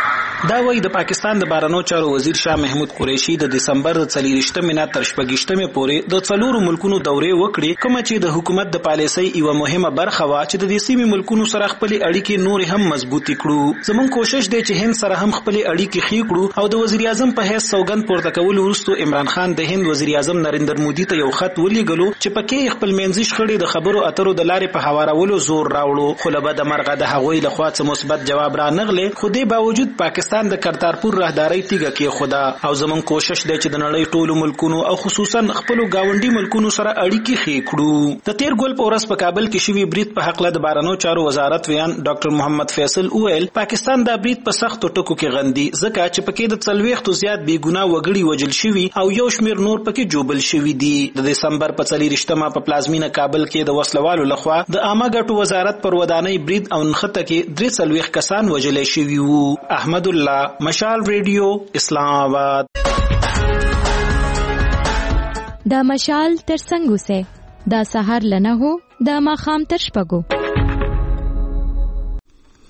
S18: دا وایي د پاکستان د بهرنیو چارو وزیر شاه محمود قریشي د دسمبر د څلوېښتمې نه تر شپږویشتمې پورې د څلورو ملکونو دورې وکړې کومه چې د حکومت د پالیسۍ یوه مهمه برخه وه چې د دې سیمې ملکونو سره خپلې اړیکې نورې هم مضبوطې کړو. زموږ کوشش دی چې هند سره هم خپلې اړیکې ښې کړو او د وزیر اعظم په حیث سوګند پورته کولو وروسته عمران خان د هند وزیر اعظم نریندر مودي ته یو خط ولیږلو چې پکې خپل منځي شخړې د خبرو اترو د لارې په هوارولو زور راوړو. خو له بده مرغه د هغوی لخوا څه مثبت جواب رانغلی. خو دې باوجود پاکستان د کرتارپور راهدارۍ تیږه کې خدا او زمون کوشش دی چې د نړۍ ټولو ملکونو او خصوصا خپل گاونډي ملکونو سره اړیکې ښې کړو. د تیر ګول په ورځ په کابل کې شوی برید په حق له د بهرنیو چارو وزارت ویان ډاکټر محمد فیصل وویل پاکستان دا برید په سختو ټکو کې غندي ځکه چې پکې د څلوېښتو زیات بې ګناه وګړي وژل شوي او یو شمېر نور پکې جوبل شوي دي. د دسمبر په څلوېښتمه په پلازمینه کابل کې د وسلوالو لخوا د عامه ګټو وزارت پر ودانۍ برید او نښته کې درې څلوېښت کسان وژل شوي وو. احمد الله، مشال ریډیو، اسلام آباد.
S2: دا مشال تر څنګه سه دا سحر لنه هو دا ماخام تر شپګو.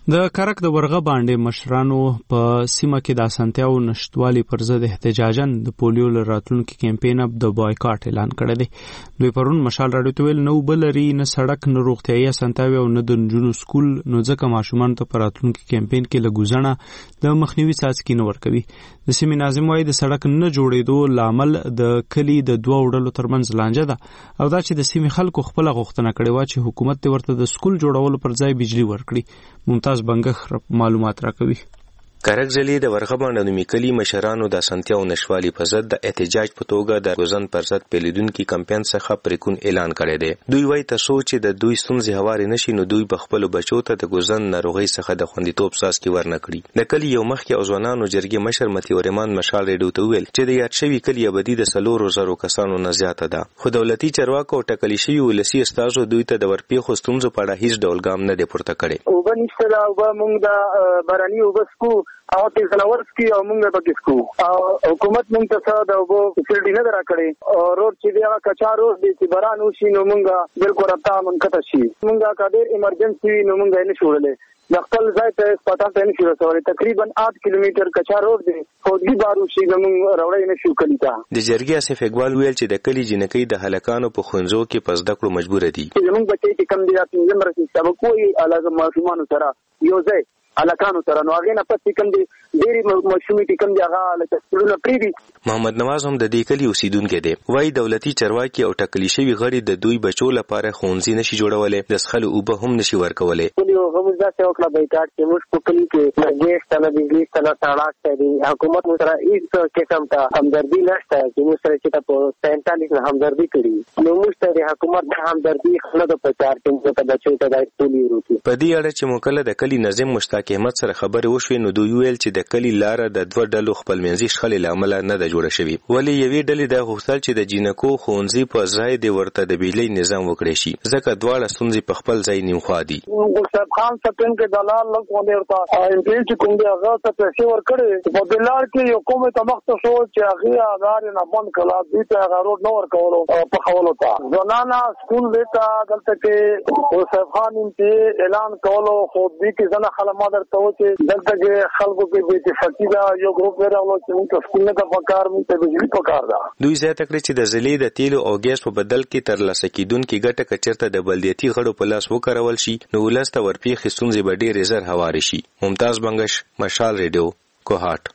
S1: د کرک د ورغه باندې مشرانو په سیمه کې د اسانتیاو نشټوالي پر ضد احتجاجاً د پولیو راتلونکي کمپاین اپ د بایکاټ اعلان کړی دی. دوی پرون مشال راډیو ته ویل نو بلري نه سړک نه روغتیايي اسانتیاوي او نه د نجونو سکول نو ځکه ماشومان ته په راتلونکي کمپاین کې لګوزنه د مخنیوي څاڅکي نه ورکوي. د سیمې ناظم وايي د سړک نه جوړېدو لامل د کلی د دوه وډلو ترمنځ لانجه ده او دا چې د سیمې خلکو خپل غوښتنه کړې و چې حکومت ورته د سکول جوړولو پر ځای بجلی ورکړي. ممتاز بنګخ معلومات راکوي.
S19: کرک ضلع د ورغه باندې نومي کلي مشرانو د اسانتیاو نشوالي په ضد د احتجاج په توګه د غوزن پر ضد پیلیدونکو کمپاین څخه پریکون اعلان کړی دی. دوی وایي تاسو چې د دوی ستونزې هواري نشي نو دوی په خپل بچو ته د غوزن ناروغي څخه د خوندیتوب څاڅکي ورنکړي. د کلي یو مخکې او ځوانانو جرګې مشر متي ورمان مشال ریډیو ته ویل چې د یاد شوی کلي ابدي د سلورو زرو کسانو نه زیاته ده خو دولتي چارواکو ټاکلي شوی ولسی استادو دوی ته د ورپیخو ستونزو په اړه هیڅ ډول ګام نه دی پورته کړی.
S5: او بنشته او موږ د باراني وبسکو او تیز لورسکی او موږ پکې سکو او حکومت موږ ته څه د وبو فیلډ نه راکړي او روډ چې دی هغه کچا روډ دی چې باران وشي نو موږ بالکل راته منکته شي. موږ کډیر ایمرجنسي نو موږ نه شوړلې د خپل ځای ته هسپتال ته نه شو رسولې. تقریبا آठ کیلومتر کچا روډ دی فوجي بارو شي موږ راوړې نه شو کلی ته.
S19: د جرګې اسف اقبال ویل چې د کلی جنکۍ د هلکانو په خونځو کې پس د کړو مجبور دي.
S5: موږ بچي چې کم دي چې زموږ رسې سبق کوی علاوه ماشومان سره یو ځای الکانو سره نو هغه نه پاتې کوم دي ډېری مشومې کوم دي هغه لکه څلونه پریدي.
S19: محمد نواز هم د دې کلی اوسیدونکو دی. وایي دولتي چارواکي او ټاکلي شوی غړي د دوی بچو لپاره خونځي نشي جوړولې د څښلو اوبه هم نشي ورکولې.
S5: یو هم ځکه وکړه بایکاټ چې موږ په کلی کې ګیس ته بجلی ته سړک دی حکومت موږ سره هیڅ قسم ته همدردي نشته چې موږ سره چې په سینتالیس همدردي کړي نو موږ ته د حکومت همدردي خلک په چار کې موږ ته بچو ته د پولیو روتي.
S19: په دې اړه چې موکل د کلی نظم مشتاق احمد سره خبرې وشوې نو دوی ویل چې د کلی لاره د دوه ډلو خپلمنځي شخړې له امله نه ده جوړه شوې. ولې یوې ډلې دا غوښتل چې د جینکو ښوونځي په ځای د ورته د بجلی نظام وکړي شي ځکه دواړه ستونزې په خپل ځای نیمخوا دي.
S5: ګلصاحب خان سپین کې دلال لږ ونه ورته انټي چې کوم دی هغه ته پیسې ورکړي په بلار کې یو کومه تمخته شو چې هغه اگر نه بند کړه دوی ته هغه روډ نه ورکولو په خولو ته ځنانا سکول دیتا دلته کې ګلصاحب خان انټي اعلان کولو خو دې کې ځنه خلک مادر ته چې دلته کې خلکو کې به اتفاقی دا یو ګروپ ورغلو چې موږ سکول نه په کار موږ ته بجلی په کار ده.
S19: دوی زیاته کړې چې د ضلع د تیلو او ګیس په بدل کې ترلاسه کیدونکو ګټه کچرته د بلدیاتي غړو په لاس وکړول شي نو ولسته ورپیخ ستونزې به ډېرې زر هوارې شي. ممتاز بنگش مشال ریډیو کوهاټ.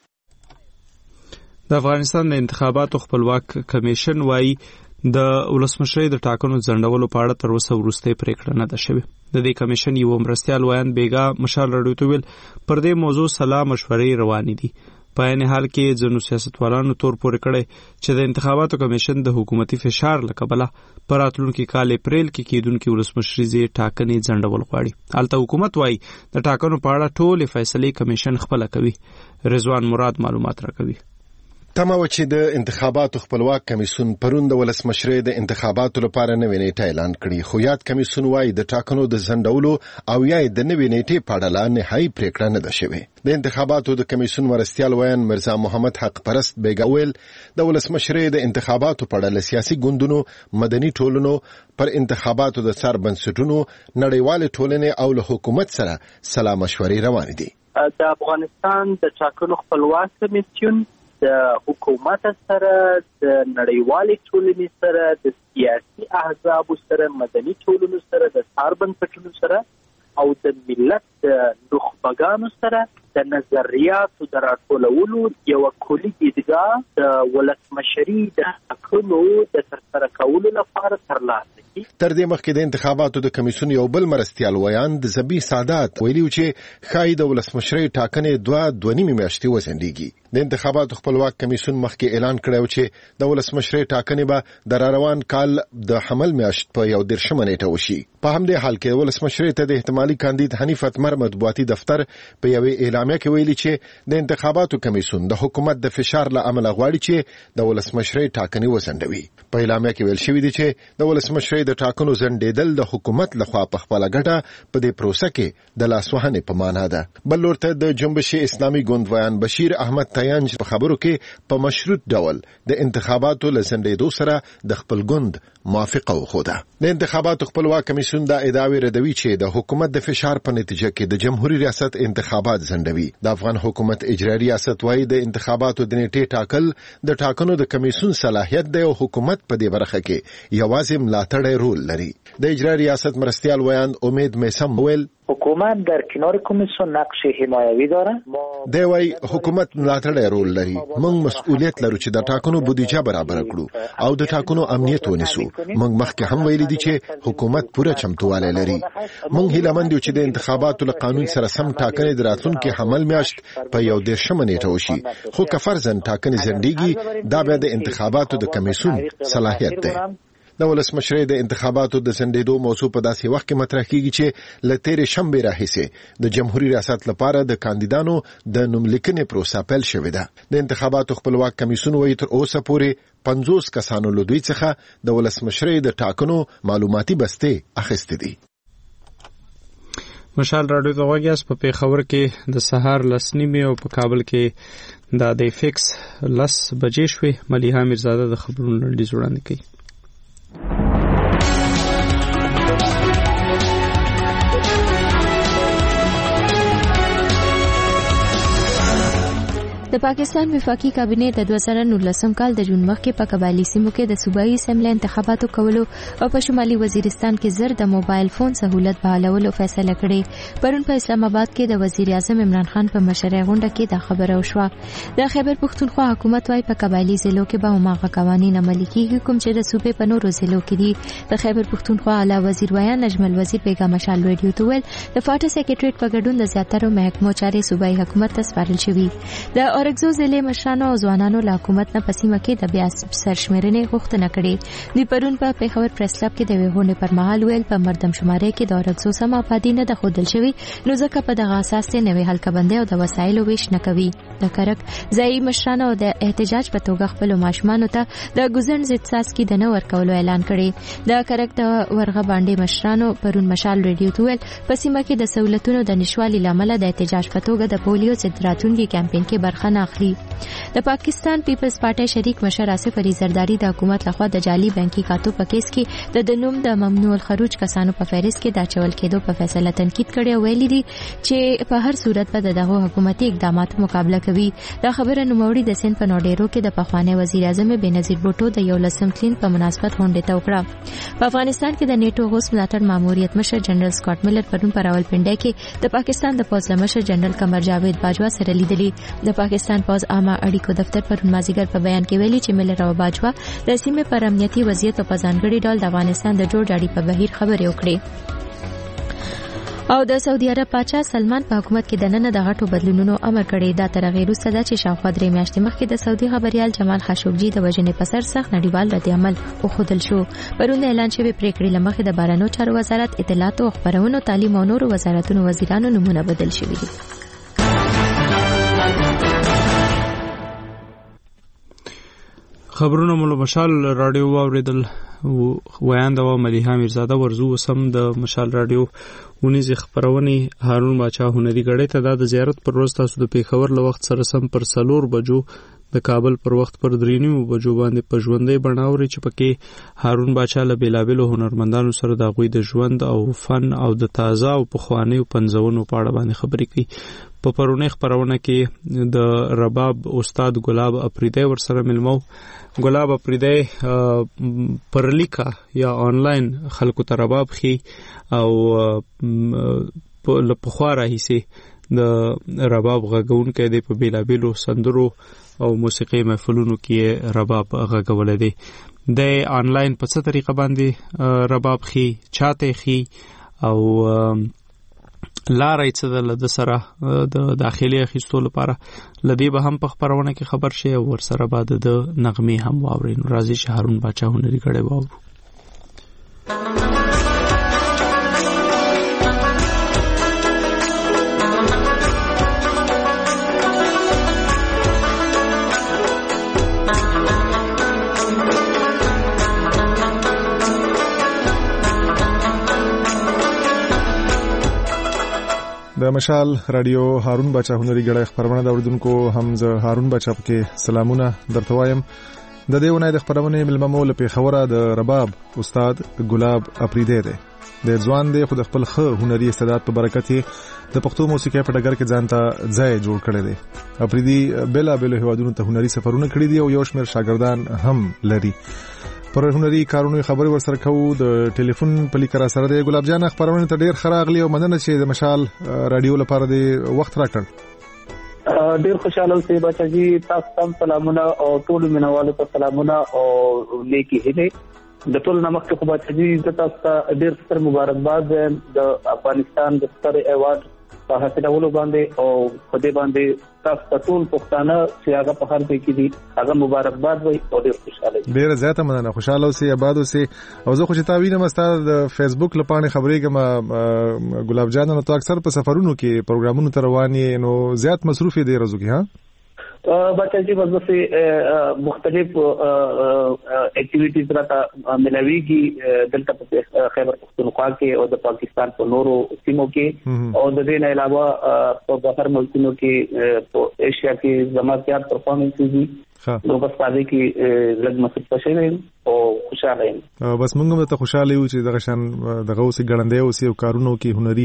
S1: د افغانستان د انتخاباتو خپلواک کمیشن وايي د ولسمشرۍ د ټاکنو ځنډولو په اړه تر اوسه وروستۍ پریکړه نه ده شوې. د دې کمیشن یو مرستیال وایان بیګا مشال راډیو ته ویل پر دې موضوع سلا مشورې روانې دي. په عین حال کې ځینو سیاستوالانو تور پورې کړی چې د انتخاباتو کمیشن د حکومتي فشار له کبله په راتلونکي کال اپریل کې کېدونکي ولسمشریزې ټاکنې ځنډول غواړي. هلته حکومت وایي د ټاکنو په اړه ټولې فیصلې کمیشن خپله کوي. رضوان مراد معلومات راکوي.
S20: تمه و چې د انتخاباتو خپلواک کمیسیون پرون د ولسمشرۍ د انتخاباتو لپاره نوې نیټه اعلان کړي خو یاد کمیسیون وايي د ټاکنو د ځنډولو او یا د نوې نیټې په اړه نهایي پریکړه نه ده شوې. د انتخاباتو د کمیسیون مرستیال وایان مرزا محمد حق پرست بیګاویل د ولسمشرۍ د انتخاباتو په اړه سیاسي ګوندونو مدني ټولنو پر انتخاباتو د څار بنسټونو نړیوال ټولنې او له حکومت سره سلا مشورې روان دي.
S21: د افغانستان د ټاکنو خپلواک کمیسیون د حکومت سره د نړیوالې ټولنې سره د سیاسي احزاب سره مدني ټولنو سره د څار بنسټونو سره او د ملت د نخبګانو سره د نظریاتو د راټولولو یو کلي دیدګاه د ولسمشرۍ د ټاکنو د ترسره کولو لپاره ترلاسه کړي.
S20: تر دې مخکې د انتخاباتو د کمیسیون یو بل مرستیال وایان د زبی سادات ویلي چې ښایي د ولسمشرۍ ټاکنې دوه دوه نیمې میاشتې وځنډېږي. د انتخاباتو خپلواک کمیسیون مخکې اعلان کړی چې د ولسمشرۍ ټاکنې به د راروان کال د حمل میاشت په یو دېرشمه نیټه وشي. په همدې حال کې ولسمشرۍ ته د احتمالي کاندید حنیف اتمر مطبوعاتي دفتر په یوې اعلامیه کې ویلي چې د انتخاباتو کمیسیون د حکومت د فشار له امله غواړي چې د ولسمشرۍ ټاکنې وځنډوي. په اعلامیه کې ویل شوی دی چې د ولسمشرۍ د ټاکنو ځنډېدل د حکومت لخوا په خپله ګټه په دې پروسه کې د لاسوهنې په معنا ده. بل لورته د جنبش اسلامي ګوند ویان بشیر احمد تیانج په خبرو کې په مشروط ډول د انتخاباتو له ځنډېدو سره د خپل ګوند موافقه وښوده. د انتخاباتو خپلواک کمیسیون دا ادعاوې ردوي چې د حکومت د فشار په نتیجه کې د جمهوریت ریاست انتخابات ځنډوي. د افغان حکومت اجرایي ریاست وايي د انتخاباتو د نیټې ټاکل د ټاکنو د کمیسیون صلاحیت دی او حکومت په دې برخه کې یوازې ملاتړی رول لري. د اجرایي ریاست مرستیال ویان امید میسم ویل
S9: حکومت در کنار کمیسیون نقش حمایوي داره.
S20: دی وايي حکومت ملاتړی رول لري. موږ مسؤلیت لرو چې د ټاکنو بودیجه برابر کړو او د ټاکنو امنیت ونیسو. موږ مخکې هم ویلي دي چې حکومت پوره چمتووالی لري. موږ هیله مند یو چې د انتخاباتو له قانون سره سم ټاکنې د راتلونکي حمل میاشت په یو دېرشمه نیټه وشي. خو که فرضاً ټاکنې ځنډېږي دا بیا د انتخاباتو د کمیسیون صلاحیت دی. د ولسمشرۍ د انتخاباتو د ځنډېدو موضوع په داسې وخت کې مطرح کیږي چې له تېرې شنبې راهیسې د جمهوریت ریاست لپاره د کاندیدانو د نوملیکنې پروسه پیل شوې ده. د انتخاباتو خپلواک کمیسیون وایي تر اوسه پورې پنځوس کسانو له دوی څخه د ولسمشرۍ د ټاکنو معلوماتي بستې اخیستې دي.
S1: مشال راډیو ته غوږ یاست. په پېښور کې د سهار لس نیمې او په کابل کې د د فکس لس بجې شوې. ملیحه میرزاده د خبرونو لنډیز وړاندې کوي.
S2: د پاکستان وفاقي کابینه د دوه زره نولسم کال د جون مخکې په قبایلي سیمو کې د صوبایي اسمبلی انتخاباتو کولو او په شمالي وزیرستان کې زر د موبایل فون سہولت بحالولو فیصله کړې. پرون په اسلام آباد کې د وزیر اعظم عمران خان په مشرۍ غونډه کې دا خبره وشوه. د خیبر پختونخوا حکومت وايي په قبایلي ضلعو کې به هماغه قوانین عملي کیږي کوم چې د صوبې په نورو ضلعو کې دي. د خیبر پختونخوا اعلی وزیر ویان نجم الوزیر بیگا مشال رادیو ته ویل د فاټا سیکریټریټ په ګډون د زیاترو محکمو چارې صوبایي حکومت ته سپارل شوي. د اورګزو ضلع مشرانو او ځوانانو له حکومت نه په سیمه کې د بیا سرشمېرنې غوښتنه کړې. دوی پرون په پېښور پریس کلب کې د ویهونې پر مهال ویل په مردم شمارې کې د اورګزو سم آبادي نه ده ښودل شوې نو ځکه په دغه اساس یې نوې حلقه‌بندۍ او د وسایلو ویش نه کوي. د کرک ځایي مشرانو د احتجاج په توګه خپلو ماشومانو ته د ګوزن ضد څاڅکي د نه ورکولو اعلان کړی. د کرک د ورغه باندې مشرانو پرون مشال رادیو ته ویل په سیمه کې د سہولتونو د نشوالي لامل د احتجاج په توګه د پولیو ضد راتلونکي کمپاین کې برخه نه اخلي. د پاکستان پیپلز پارټي شریک مشر آصف علي زرداری د حکومت لخوا د جعلي بانکي کارتو په کیس کې د نوم د ممنوع الخروج کسانو په فهرست کې د اچول کېدو په فیصله تنقید کړی او ویلي دي چې په هر صورت به دغه حکومتي اقداماتو مقابله کوي. دا خبره نوموړي د سند په نوډیرو کې د پخوانی وزیر اعظم بنظیر بوټو د یو لسم کلین په مناسبت غونډه ته وکړه. په افغانستان کې د نیټو غوث ملاتړ ماموریت مشر جنرال سکاٹ ملر پرون په راولپنډي کې د پاکستان د پوځ مشر جنرال قمر جاوید باجوا سره لیدلي. د پاکستان پوځ عامه اړیکو دفتر پرون مازیګر په بیان کې ویلي چې ملر او باجوا د سیمې پر امنیتي وضعیت په ځانګړي ډول د افغانستان د جوړ جاړي په بهیر خبرې وکړې. او د سعودي عرب پاچا سلمان په حکومت کې د نن د غټو بدلونونو امر کړی. دا تر هغې وروسته ده چې شاوخوا درې میاشتې مخکې د سعودي خبريال جمال خاشقجي د وژنې په سر سخت نړیوال ردعمل وښودل شو. پرون د اعلان شوې پریکړې له مخې د بهرنیو چارو وزارت، اطلاعات او خپرونو، تعلیم او نورو وزارتونو وزیرانو نومونه بدل شوي دي.
S1: خبرونه مولو مشال راډیو واوریدل. ویان د ملیحه میرزاده ورزو سم د مشال راډیو ونیزه خبرونه هارون باچا هنري غړې ته د زیارت پر ورځ تاسو د پیښور له وخت سره سم پر سلور بجو د کابل پر وخت پر درینیو بجو باندې په ژوندۍ بڼاوري چې پکې هارون باچا له بیلابلو هنرمندانو سره د غوي د ژوند او فن او د تازه او پخوانیو پنځونو په اړه باندې خبرې کوي. په پرونی خبرونه کې د رباب استاد ګلاب اپریدی ور سره ملمو. ګلاب اپریدی پر لیکا یا آنلاین خلکو ته رباب خي او په پخوا راهیسې د رباب غږون کې د په بیلابلو سندرو او موسیقي محفلونو کې رباب غږول دي. د آنلاین په څه طریقه باندې رباب خي چاته خي او لارې څه د سره د داخلي اخیستو لپاره لدی به هم په خبرونه کې خبر شي او ور سره بعد د نغمې هم واورین. راځي چې هارون باچا هنري غړې واورو.
S8: د مشال رادیو هارون بچا هنري غړي خبرونه د اوردونکو حمزه هارون بچا کې سلامونه درته وایم. د دې ونې د خبرونه ملممو له پیښوره د رباب استاد ګلاب اپریدی دی. د ځوان دی خو د خپل ښه هنري استعداد په برکت د پښتو موسیقي په ډګر کې ځانته ځای جوړ کړی دی. اپریدی بلا بلا هوادونو ته هنري سفرونه کړی دي او یو شمېر شاګردان هم لري. پر هنري کارونو خبري ورسره کوو. د ټلیفون په لیک را سره دی. ګلاب جان خبرونه ته ډیر خراغلی او مننه چې د مشال رادیو لپاره دی وخت راکړ.
S21: ډیر خوشاله اوسئ بچاجي. تاسو ته سلامونه او ټول مینوالو ته سلامونه او نیکی هیله. د ټول نمک خو بچاجي د تاسو ته ډیر ستر مبارکباد د افغانستان د ستر ایوارډ په حاصلولو باندې او په دې باندې تاسو ته ټول پښتانه چې هغه په هر ځای کې دي هغه مبارکباد وي او ډیر خوشاله دي.
S8: ډیر زیاته مننه. خوشاله اوسئ، آباد اوسئ. او زه خو چې تا وینم ستاسو د فیسبوک لپاره خبرېږم ګلاب جان، نو تو اکثر په سفرونو کې پروګرامونو ته روان یې، نو زیات مصروف دی ورځو کې. ها
S21: بچاجي وظیفه مختلف اکټیویټیز راته ملاويږي دلته په خیبر پختونخوا کې او د پاکستان په نورو سیمو کې او د دې نه علاوه په بهر ملکونو کې په ایشیا کې زماتيات پرفارمنسز دي. نو بس پاره کې لږ مصروف شوم او خوشاله یم.
S8: بس موږ ته خوشاله یو چې دغه شان دغه اوسې ګړندې اوسې او کارونو کې هنري.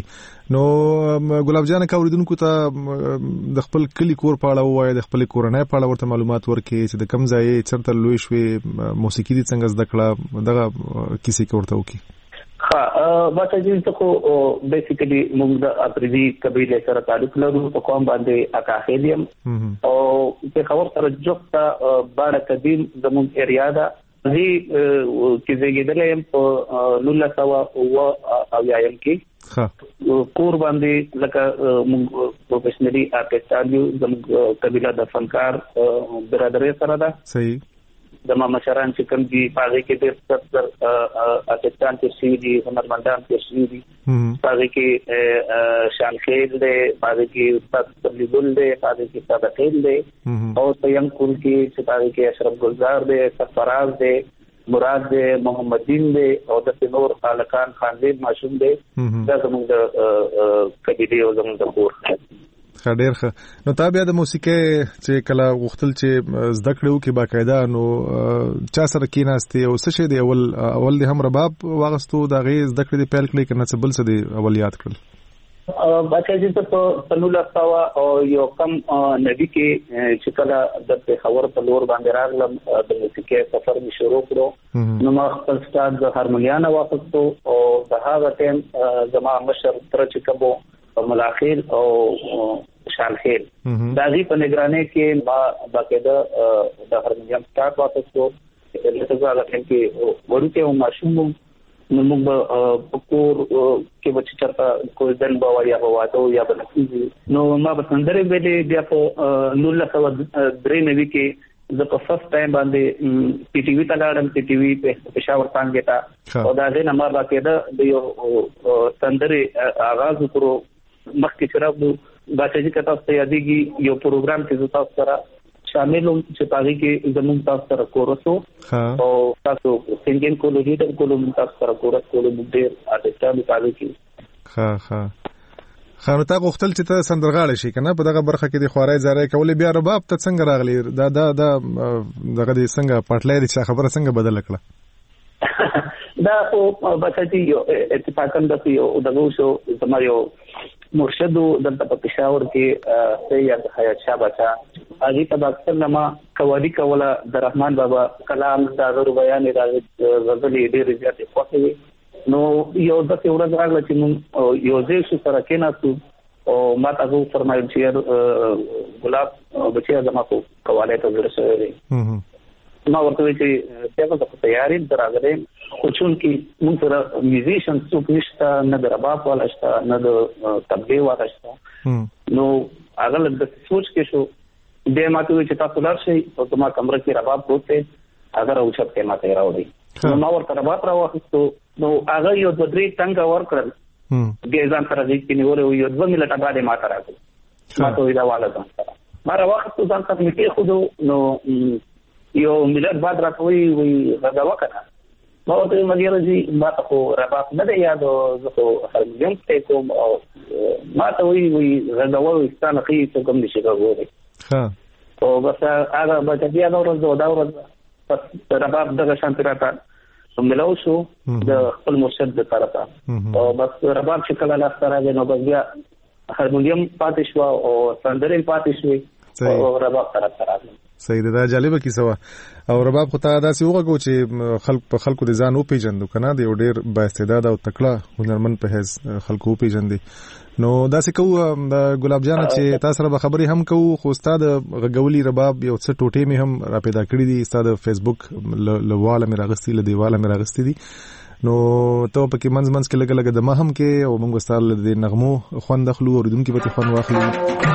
S8: نو ګلاب جان کا اوریدونکو ته د خپل کلی کور په اړه وایي، د خپل کورنۍ په اړه ورته معلومات ورکړي چې د کم ځای چرته لوي شوې موسیقي دي څنګه زده کړه، دغه کیسې کې ورته وکړي.
S21: ها بچاجي ته خو بیسیکلی موږ د اپریدی قبیله سره تعلق لرو. په قوم باندې اکاخیلیم او په خبر سره جوخته باړه قدیم زموږ ایریا دا زی چې زګیدلم په نولا سوا او او یایم کې ها کور باندې لکه موږ پروفیشنلی آرټیسټان یو زموږ قبیله د فنکار برادرۍ سره ده. صحیح. د ما مشران چې کوم دي پاره کې د ستر آرټیسټان کې شي دي، هنرمندان کې شي دي، پاره کې شان خیل دی، پاره کې استاد تبلیغ دی، پاره کې استاد خیل دی او تیم کول کې چې پاره کې اشرف گلزار دی، سفراز دی، مراد دی، محمد دین دی او د نور خالقان خاندید ماشوم دی. دا زموږ د کډیډي او زموږ د کور
S8: ډیر ښه. نو تا بیا د موسیقي چې کله غوښتل چې زده کړو کې باقاعده نو چا سره کېناستې او څه شي دی اول اول د هم رباب واغستو د غي زده کړې پیل کړې کنه څه بل څه دی اول یاد کړل؟
S21: بچا چې په سنولا سوا او یو کم نبی کې چې کله د پیښور په لور باندې راغلم د موسیقي سفر می شروع کړو نو ما خپل استاد هارمونیان واغستو او د هغه ټیم زما مشر تر چې کبو ملاخیل او شالخیل دا دې په نگرانی کې ما باقاعده د هارمونیم سٹارټ واپسو لته ځاله کې ورته او ماشوم نو موږ په کور کې بچ چرته کوئی دن بوا یا بواته یا بنفسي نو ما په سندره ویلې بیا په نور لکه درې نوي کې د په فرست ټایم باندې پی ټي وی ته لاړم. پی ټي وی په پېښور څنګه تا او دا دې نه ما باقاعده د یو سندره آغاز وکړو. مخکې چرابو بچی کته ست یادېږي یو پروګرام کې زو تاسو سره شامل هم چې پاره کې زموږ تاسو سره کورسو او تاسو سنگینګ کولو هیټر کولو تاسو سره کورس کولو ډېر اټیسټان پاره کې
S8: ها ها خانو تا غوښتل چې ته سندرغاړی شي کنه په دغه برخه کې د خوارای زارای کولې بیا رباب ته څنګه راغلی دا دا دا دغه د څنګه پټلې د خبره څنګه بدل کړه؟
S21: دا او بچی یو اتفاقا د یو دغه شو زما یو مرشدو دلته په پېښور کې سید حیات شاه بچا اږي په اکثر نما قوالی کوله د رحمان بابا کلام دا غو بیان راغی غزلې ډېر زیات خوښوي. نو یو د څورز راغله چې یو ځای شو سره کې ناسو او ما تاسو فرمایل چې ګلاب بچیا زما کو قواله ته ورسېږي. ما ورته چې څنګه د تیاری دراغله خو چون کې موږ سره میوزیشن څوک نشته، نه د رباب والا شته، نه د تبلیغ والا شته. نو هغه د سوچ کې شو د ماته چې تاسو لار شي او ما کمره کې رباب پروته هغه راوچت کې ما ته راوړي. نو ما ورته رباب راوخستو نو هغه یو د درې څنګه ور کړل د ځان سره دې کې نیولې یو د ملت باندې ما ته راغلی. ما ته ویلا والا ځان سره ما راوخستو ځان سره میټي خو نو یو ملت بعد راکوي وي غدا وکړه ما ته مګر جی ما ته رباب نه دی یاد زه خو هرمونیم ته کوم او ما ته وی وی غږول ستانه خي څه کوم نشي غوړي
S8: ها
S21: او بس هغه به بیا نور ورځ دا ورځ پس رباب دغه شان راته ملو شو د خپل مرشد د طرفه او بس رباب چې کله لاس راځي نو بس بیا هرمونیم پاتې شو او سندرې پاتې شوې او رباب طرف راځي
S8: صحیح ده جالبه کیسه وا او رباب خو ته داسې وګورو چې خلک په خلکو د ځان او پیژندو کنه دی ډیر با استعداد او تکړه هنرمند په هیڅ خلکو پیژندي نو داسې کو د ګلاب جان چې تاسو سره خبري هم کو خو استاد غغولي رباب یو څه ټوټې می هم را پیدا کړی دي استاد فیسبوک لواله می راغستي له دیواله می راغستي دي نو ته پکې منځ منځ کې لګ لګ د مهم کې او موږ ستاسو د نغمو خوند خلو اوریدونکو به خوند واخلو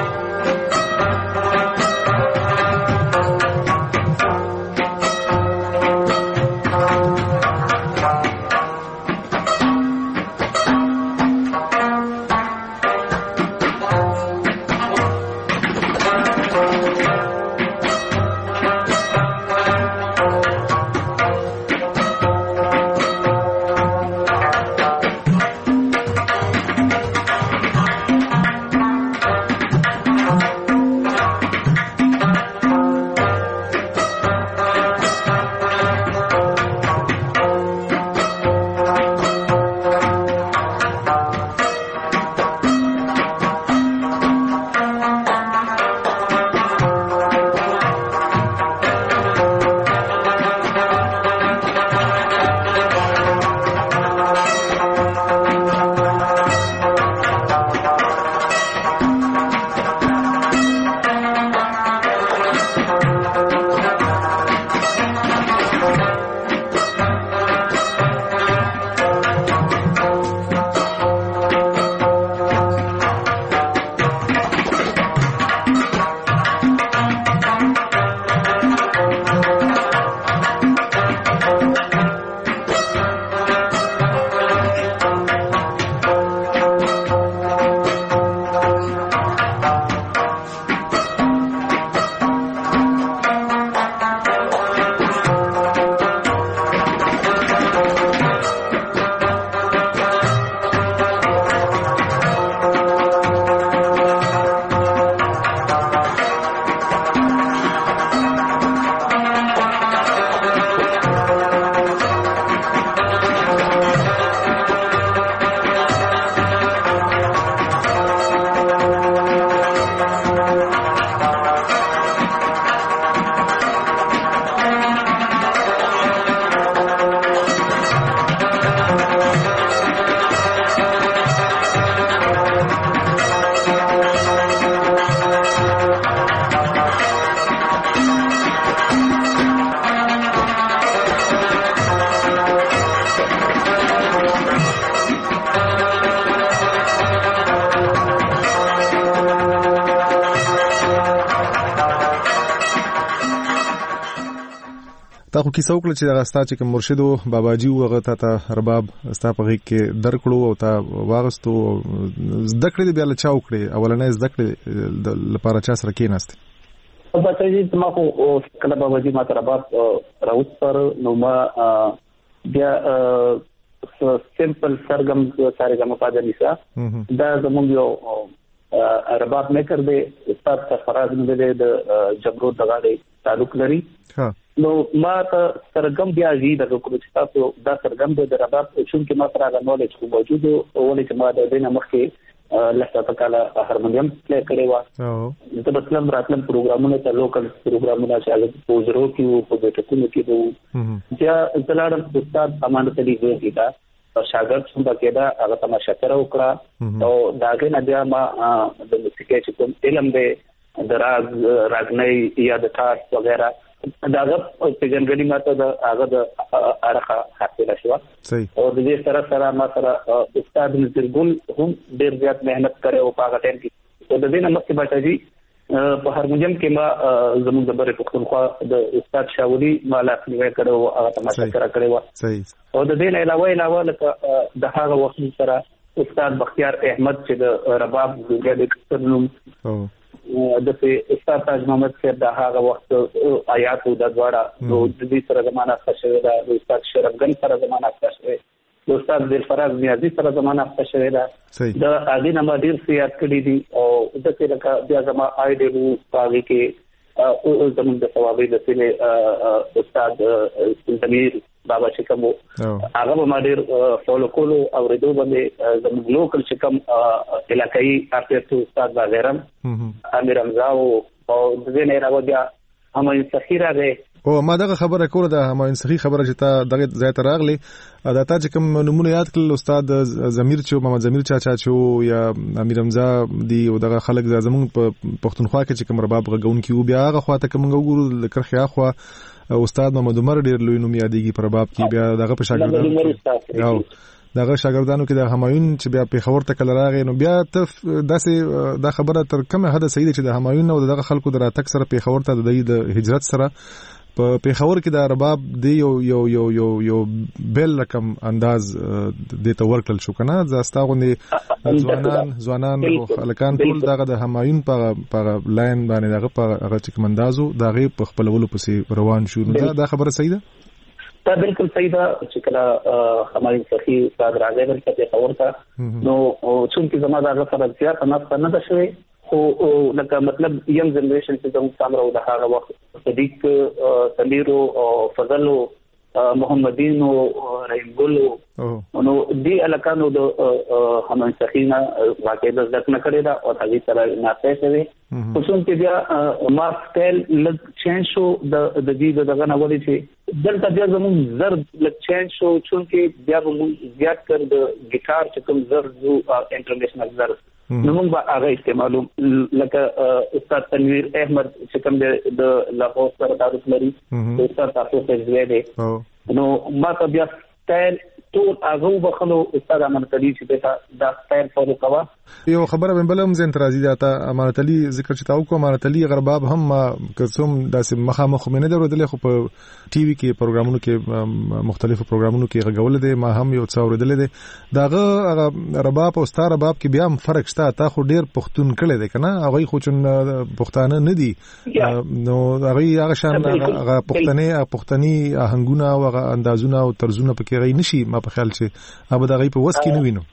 S8: تا خو کیسه وکړه چې هغه ستا چې کوم مرشد باباجي هغه ته ته رباب ستا په غېږ کې درکړو او تا واغستو زده کړې بیا له چا وکړې اولنۍ زده کړې لپاره چا سره کېناستې
S21: بچی ما خو کله باباجي ما ته رباب راوستر نو ما بیا سمپل سرګم سارګم په دنيسا دا زموږ یو رباب میکر دی استاد فراز نو دی د جبرو دغاړي تعلق لري نو ما ته سرګم بیا زی د کوم چې تاسو دا سرګم د رباب چې ما سره غنولې چې موجود او ولې چې ما د دینه مخکې لکه تکاله هرمونیم پلی کړی و د مطلب راتلم پروګرامونه ته لوکل پروګرامونه چې هغه پوزرو کې په دټکونو کې وو بیا زلاړم استاد امانت علي زوی دا شاګرد څنګه کېدا هغه ته ما شکر وکړه او داګه نه بیا ما د موسیقي چې کوم علم دی د راز راګنۍ یا د ټاټ وغیرہ داغه په جنګلي ماته د هغه د ارخه حاصله شو او د دې سره سره ما سره استاد نذیر ګل هم ډېر زیات مهنت کړي او په هغه ټیم کې او د دې نه مخکې بچی په هرمونیم کې ما زموږ د بری پختونخوا د استاد شاولي ما لا نیوي کړو او هغه تماشا کړی و او د دې نه علاوه علاوه لکه د هغه وخت سره استاد بختیار احمد چې د رباب د ډېر نوم د استاد تاج محمد صاحب د هغه وخت آیات د دواړه نو د دې سره زمانہ ښه ده د استاد شرفګن سره زمانہ ښه ده د استاد دلفراز نیازی سره زمانہ ښه ده د اګین ما ډیر سیاست کړی دي او د څه لکه بیا زما آیډیو پاږي کې او زموږ د ثوابي د سیمه استاد سلطنیر بابا چې کوم هغه ما ډیر فالو کولو او ریډو باندې زموږ لوکل چې کوم علاقائی ارتست استاد باغرم امیر حمزه او د دې نه راوځي هم سخیره ده
S8: او ما دغه خبره کوله د هماین سخی خبره چې تا دغه ځای ته راغلی دا تا چې کوم نمونه یاد کړل استاد زمیر چې محمد زمیر چاچا چې یا امیر حمزه دی او دغه خلک زمون په پښتونخوا کې چې کوم رباب غون کیو بیا هغه خواته کوم ګورو لکرخیا خو استاد محمد عمر ډیر لوی نوم یادېږي پر رباب کې بیا دغه په شاګردانو او دغه شاګردانو کې د همایون چې بیا په خبر ته کله راغی نو بیا ته داسې دا خبره تر کومه حد صحیح ده چې د همایون او دغه خلکو د راتګ سره په خبر ته د هجرت سره په پیښور کې د رباب دی یو یو یو یو یو بل رقم انداز د تور کل شو کنه زاستا غوندي ځوانان ځوانان خلکان ټول دغه د همایون په په لاین باندې دغه په هغه چې مندازو دغه په خپل ولو پسې روان شو نو دا خبره صحیح ده
S21: دا بالکل صحیح ده چې کله همایون سخی استاد راځي ورته پیښور ته نو څنګه زما دغه سره زیات نه نه ده شوی خو لکه مطلب یم جنریشن چې زموږ سامره و د هغه وخت صدیق سمیرو او فضل محمدین او رحیم ګل نو دې الکانو د همایون سخینا واقع د ځکه نه کړی دا او هغه سره ناسه شوی خو څنګه بیا ما سټایل لږ چینج شو د د دې دغه نه ولې چې دلته بیا زموږ زر لږ چینج شو چې بیا موږ زیات کړ د ګیټار چې کوم زر زو انټرنیشنل زر نو موږ به هغه استعمالو لکه استاد تنویر احمد چې کوم د لاهور سره تعلق لري استاد تاسو ته زوی نو ما ته بیا سټایل ټول هغه وبخلو استاد امانت علي چې دا سټایل فالو کوا
S8: یو خبره من بلم زه اعتراضي ده امانت علي ذکر چې تاو کو امانت علي غرباب هم قسم داسې مخامخ مینه درودلې خو په ټي وي کې پروګرامونو کې مختلفو پروګرامونو کې غوول دي ما هم یو څو ورېدلې دي داغه رباب او ستاره رباب کې بیا هم فرق شته تا خو ډیر پښتون کړي دي کنه هغه خو چون پښتانه نه دي نو هغه هغه شان هغه پښتني پښتني آهنګونه او هغه اندازونه او طرزونه پکې غي نشي ما په خیال چې ابا دغه په وس کې نه وینم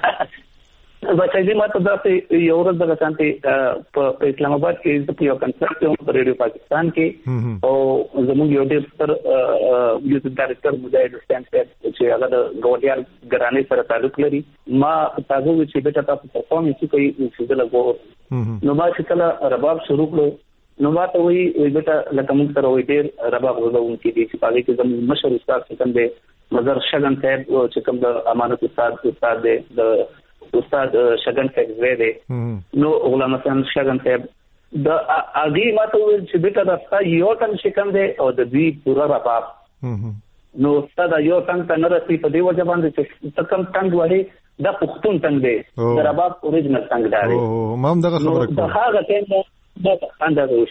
S21: بچا دې ماته دا چې یو ورځ د غسانتي په اسلام آباد کې د یو کنسرت په ریډیو پاکستان کې او زموږ یو ډېر ستر میوزیک ډایرکټر مجاهد حسین صاحب چې هغه د ګوډیال ګرانې سره تعلق لري ما تاسو چې بیٹا تاسو پرفارمنس کوي چې دلته وو نو ما چې کله رباب شروع کړو نو ما ته وی بیٹا لکه موږ سره وی ډېر رباب غوږون کې دي چې پاره کې زموږ مشر استاد څنګه دی مزر شګن صاحب چې کوم د امانت استاد استاد دی د استاد شګن صاحب زوی دی نو غلام حسن شګن صاحب د اګي ماته چې بیٹا دا یو ټن شکم دی او د دې پورا رباب نو استاد یو ټن ته نه رسي په دی وجه باندې چې تکم ټنګ وړي د پښتون ټنګ دی د رباب اوریجنل ټنګ دی
S8: او ما هم دغه خبره کوم
S21: د هغه ټیم د اندازه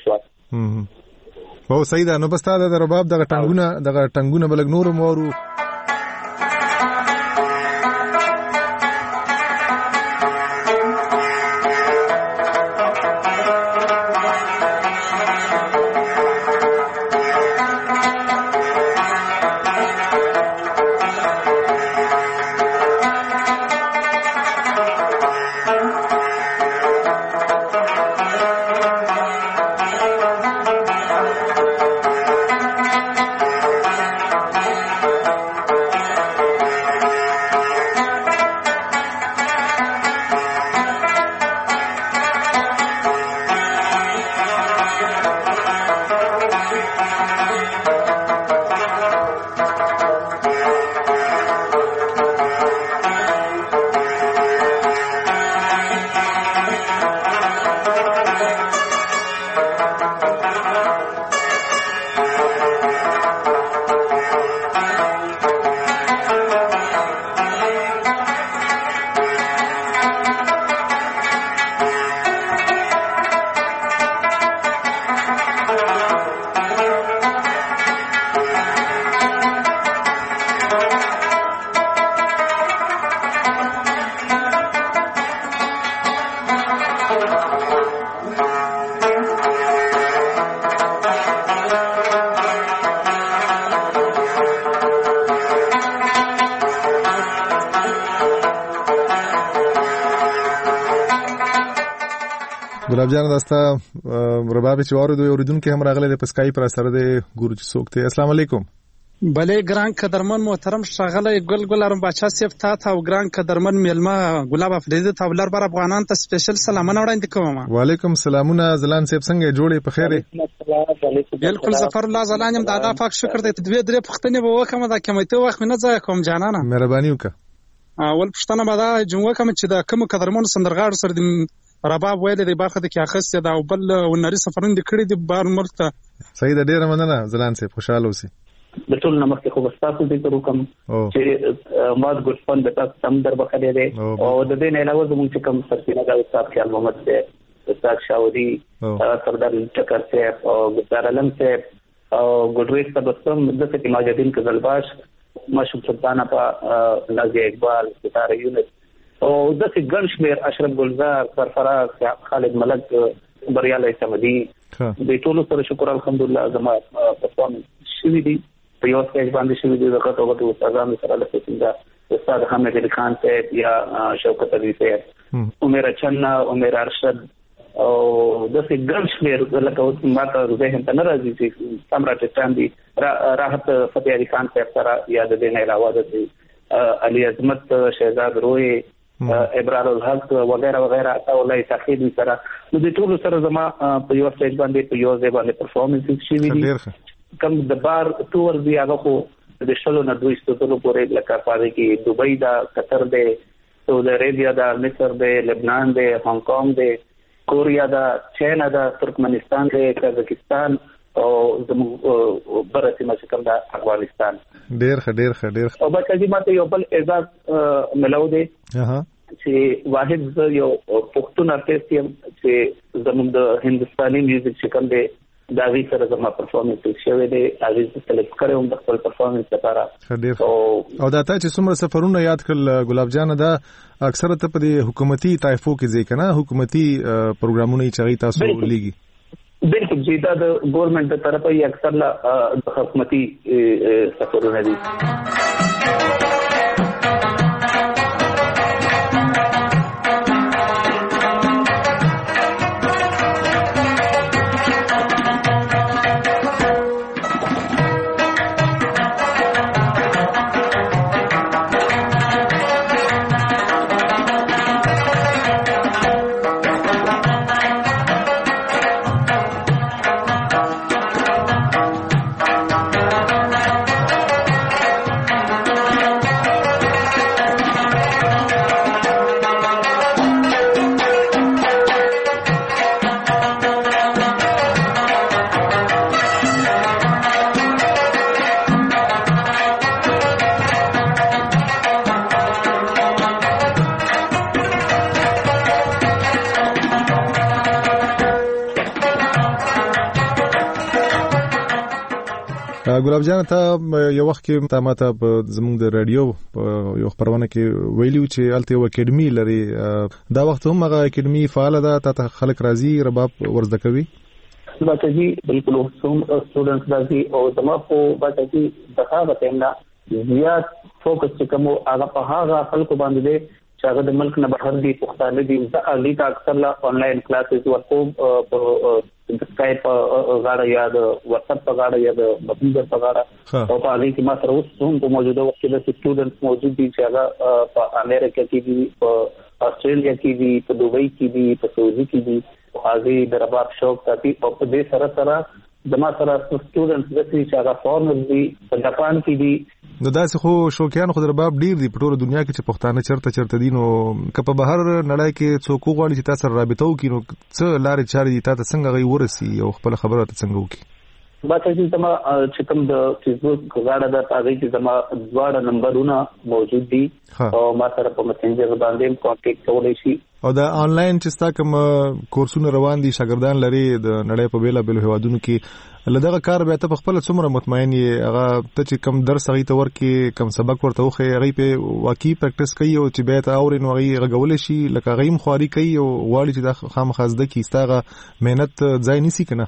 S21: وشو
S8: او صحیح ده نو بس تا د رباب دغه ټنګونه دغه ټنګونه بلګ نور مورو ګلاب جان داستا رباب چې واره دوی اوریدونکو هم راغله د پسکای پر سره د ګورو چې څوک ته السلام علیکم.
S10: بلې ګران قدرمن محترم شغله ګل ګل ارم بچا سیف تا تا او ګران قدرمن میلمه ګلاب افریدی ته ولر بر افغانان ته سپیشل سلامونه وړاندې کوم.
S8: وعلیکم سلامونه زلان سیف څنګه جوړې په خیره؟
S10: بالکل ظفر الله زلان هم د الله پاک شکر دې دوی درې پختنې به وکم دا کمیته وخت نه ځای کوم جانانه
S8: مهرباني وکړه.
S10: اول پښتنه به دا جمعه کوم چې د کوم قدرمن سندرغاړ سره د رباب ویل دی برخه د کې اخستې دا او بل ونري سفرون د کړي د بار مرته
S8: صحیح ده. ډیره مننه زلان سیف، خوشاله اوسئ.
S21: د ټول نمک خو بستاسو دې تر کوم چې ماد ګډفن د تاسو سم در بخلې دي او د دې نه علاوه زموږ چې کوم سرچینه دا استاد خیال محمد سے استاد شاودي سردار ټکر سے او ګزار علم سے او ګډویس تبسم د څه ماجدین کزلباش مشهور سلطانه په نازي اقبال ستاره یونس او د څه ګنشمیر اشرف ګلزار سرفراز خالد ملک بریاله سمدي د ټولو سره شکر الحمدلله زما پرفارمنس شوی دی په یو سټیج باندې شوی دی. دغه توګه استادانو سره له څنګه استاد حمید علي خان صاحب یا شوکت علي صاحب عمر چنا عمر ارشد او د څه ګنشمیر لکه ماته ذهن ته ناراضي چې سمراټ چاندي راحت فتح علي خان صاحب سره یا د دې نه علاوه د علي عظمت شهزاد روي ابرار الحق وغیرہ وغیرہ او لای تاخیر سره نو د ټولو سره زما په یو سټیج باندې په یو ځای باندې پرفارمنس شي وی کوم د بار ټور دی هغه خو د شلو نه دوی ستورو پورې لکه پاره کې دوبۍ دا قطر دی سعودي عربیا دا مصر دی لبنان دی هانګ کانګ دی کوریا دا چین دا ترکمنستان دی قزاقستان او زموږ برسي مشکل دا افغانستان.
S8: ډیر ښه ډیر ښه ډیر
S21: او بچا چې ماته یو بل اعزاز ملو دی چې واحد یو پښتون ارتست یم چې زموږ د هندستاني میوزیک شکل دی دا وی سره زما پرفارمنس شوی دی هغه څه سلیکټ کړم د خپل پرفارمنس لپاره.
S8: ډیر او دا ته چې څومره سفرونه یاد کړل ګلاب جان دا اکثره ته په حکومتي طایفو کې ځای کنه حکومتي پروګرامونه چې تاسو لیږي
S21: بالکل جی دا د ګورنمنت تر طرفه یې اکثر لا حکومتي سفرونه دي.
S8: ګلاب جان ته یو وخت کې تا ماته زموږ د رادیو یو خبرونه کې ویلیو چې الته یو اکیډمي لري دا وخت هم هغه اکیډمي فعال ده ته خلک راځي رباب ورزده کوي.
S21: باته جی بالکل هم سټوډنټس راځي او زما په باته جی دغه وتهنه زیات فوکس کوم هغه په هغه خلکو باندې دی چې هغه د ملک نه بهر دي پښتانه دي د اړلی کا اکثر لا آنلاین کلاسز ورکو په سکایپ غاړه یا د واتساپ په غاړه یا د مسنجر په غاړه او په هغه کې ما سره اوس هم په موجوده وخت کې د سټوډنټس موجود دي چې هغه په امریکا کې دي په استرالیا کې دي په دوبۍ کې دي په سعودي کې دي هغه د رباب شوق ساتي او په دې سره سره د ما سره سټوډنټس د چې هغه فورنر دي په جاپان کې دي
S8: نو داسې خو شوقیان خو د رباب ډیر دي په ټوله دنیا کې چې پښتانه چرته چرته دي نو که په بهر نړۍ کې څوک غواړي چې تاسو رابطه وکړي نو څه لارې چارې دي تاسو څنګه غي ورسي او خپل خبره ته څنګه وکړي؟
S21: باته چې زما چې کوم د فیسبوک غاړه د هغه کې زما دواړه نمبرونه موجود دي او ما سره په مسنجر باندې کانټیکټ کولای شي
S8: او دا آنلاین چې ستا کوم کورسونه روان دي شاګردان لري د نړۍ په بیلا بیل هوادونو کې لدغه کار به ته په خپل څومره مطمئن یې هغه ته چې کم درس هغه ته ورکې کم سبق ورته وخی هغه په واقعي پریکټیس کوي او چې به ته اورین هغه غول شي لکه غیم خواري کوي او غواړي چې د خامخازده کې استاغه مهنت ځای نسی کنه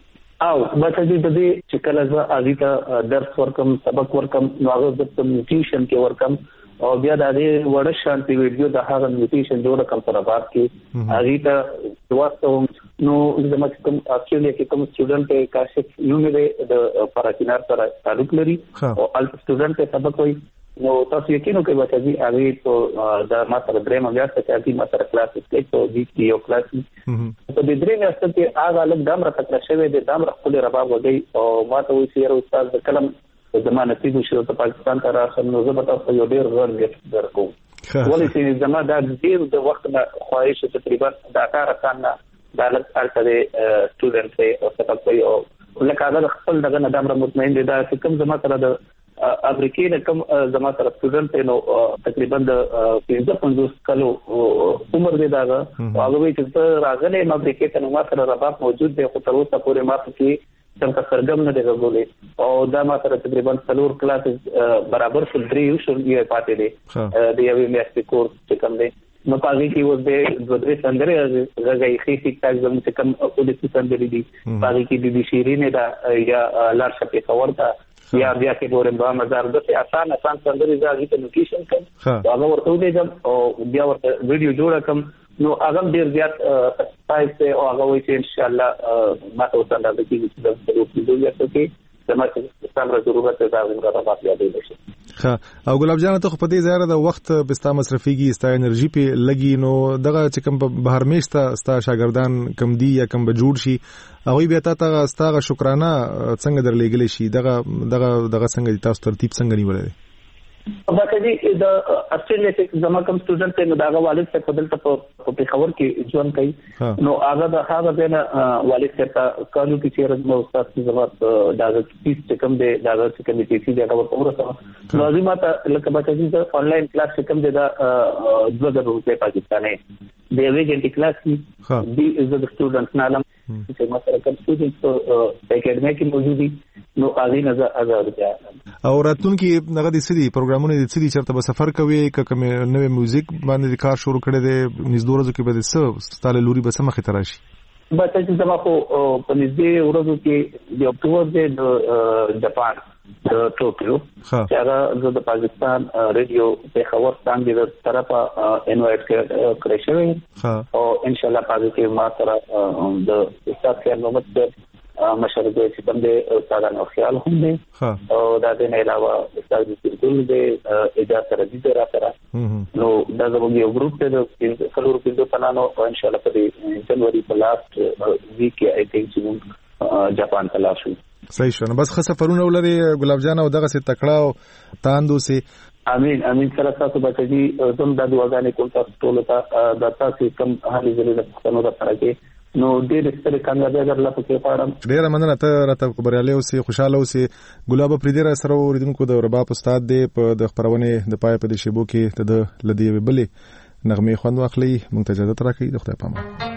S21: او مته دې د دې چې کله زه اړیکه درس ورکم سبق ورکم نو هغه د کمیونیکیشن کې ورکم او بیا د دې وړ شانتي ویډیو د هغه میوټیشن جوړ کړ پر بعد کې هغه ته واسطه نو زما کوم اکچولی کې کوم سټوډنټ کاشف یو مې د پاراتینار سره تعلق لري او ال سټوډنټ سبق وایي نو تاسو یقینو کې بچی هغه په د ماستر درې مګر څخه چې ماستر کلاس کې ته دې یو کلاس په دې درې میاشتو کې هغه لږ دم را تکړه شوی د دم را خپل رباب وګي او ما ته وایي چې استاد د کلم زمانه چې شو ته پاکستان ته راځم نو زه به تاسو یو ډیر غوړ دې درکو ولې چې زما د دې د وخت نه خواهش تقریبا د اثر کانه د لږ ارته سټوډنټ او سبق کوي او لکه هغه خپل دغه نه دم را مطمئن دي دا چې کوم زما سره د امریکای نه کوم زما سره سټوډنټ نو تقریبا د پنځه پنځوس کلو عمر دی دا هغه وی چې راغله امریکای ته نو ما سره رباب موجود دی خو تر اوسه پورې ما کې څنګه سرګم نه دی غوړي او دا ما سره تقریبا څلور کلاس برابر فل درې یو شو یې پاتې دي د یوې میاشتې کورس چې کوم دی نو پاږي کې و دې د درې سندره غږی خېټی تاج زموږ چې کوم او د سندرې دي پاږي کې د شیرینه دا یا لار شپې خبر دا یا بیا کې ګورم با مزار د څه آسان آسان سندري ځای ته نوکیشن کوم هغه ورته ودیم او بیا ورته ویډیو جوړ کوم نو هغه ډیر زیات سپایس او هغه وایي چې ان شاء الله ما ته وسنده د کیږي چې د ویډیو یې کې زموږ څنګه ضرورت ده دا غوړه په یاد دی شي
S8: ها او ګلاب جان ته په دې ځای د وخت بستا مصرفيږي ستا انرژي په لګي نو دغه چې کوم بهر میشته ستا شاګردان کم دی یا کم به جوړ شي هغه بیا ته ستاسو شکرانه څنګه درلېګل شي دغه دغه دغه څنګه تاسو ترتیب څنګه نیولای
S21: باکدي د استرالیا کې زما کوم سټوډنټ ته داغه والد څخه په دلته په پیښور کې ژوند کوي نو هغه د هغه بین والد څخه کالو کې چیرې نو استاد زما داغه فیس چې کوم دی داغه چې کوم دي چې داغه ورته لازم ته لکه باکدي د انلاین کلاس چې کوم دی دا دوه زره روپے پاکستاني د یوې غنټې کلاس کې دی از د سټوډنټ نالم چې مثلا کوم سټوډنټ په اکیډمي کې موجود دي نو اغه نه آزاد
S8: او راتلونکي دغه د سړي پروګرامونه د سړي چرته به سفر کوي که کوم نوې میوزیک باندې کار شروع کړي دي نږدې ورځو کې به د څه ستاله لوري به سمخه تراشي
S21: به چې زما خو په نږدې ورځو کې د اکتوبر د جاپان د ټوکیو چې هغه د پاکستان ریډیو په خبر څنګه د طرفه انوایټ کړی شوی او ان شاء الله پاره کې ما سره د استاد خیر محمد مشر دې چې کوم دې استادانو نو خیال هم دي او دا د نه علاوه استاد دې ټول دې اجازه راځي را سره نو دا زموږ یو ګروپ ته د څلور پنځه پنانو او ان شاء الله په جنوري په لاست ویک کې آی تھنک چې موږ جاپان ته لاړ شو
S8: صحیح شو نو بس خه سفرونه ولري ګلاب جان او دغه سي تکړه او تاندو سي
S21: امين امين سره تاسو بچي زم د دعاګانې کوم تاسو ټول ته د تاسو کوم حالي زلي د پښتنو لپاره کې نو ډېر ستر کامیابی درلته پکې پاړم
S8: ډېر مننه ته راته خبريالي اوسې خوشاله اوسې ګلاب پریدر سره اوریدونکو د رباب استاد دی په د خبرونه د پای په د شیبو کې ته د لدی وبلې نغمه خوند واخلي مونږ ته اجازه راکړئ د خدای پامه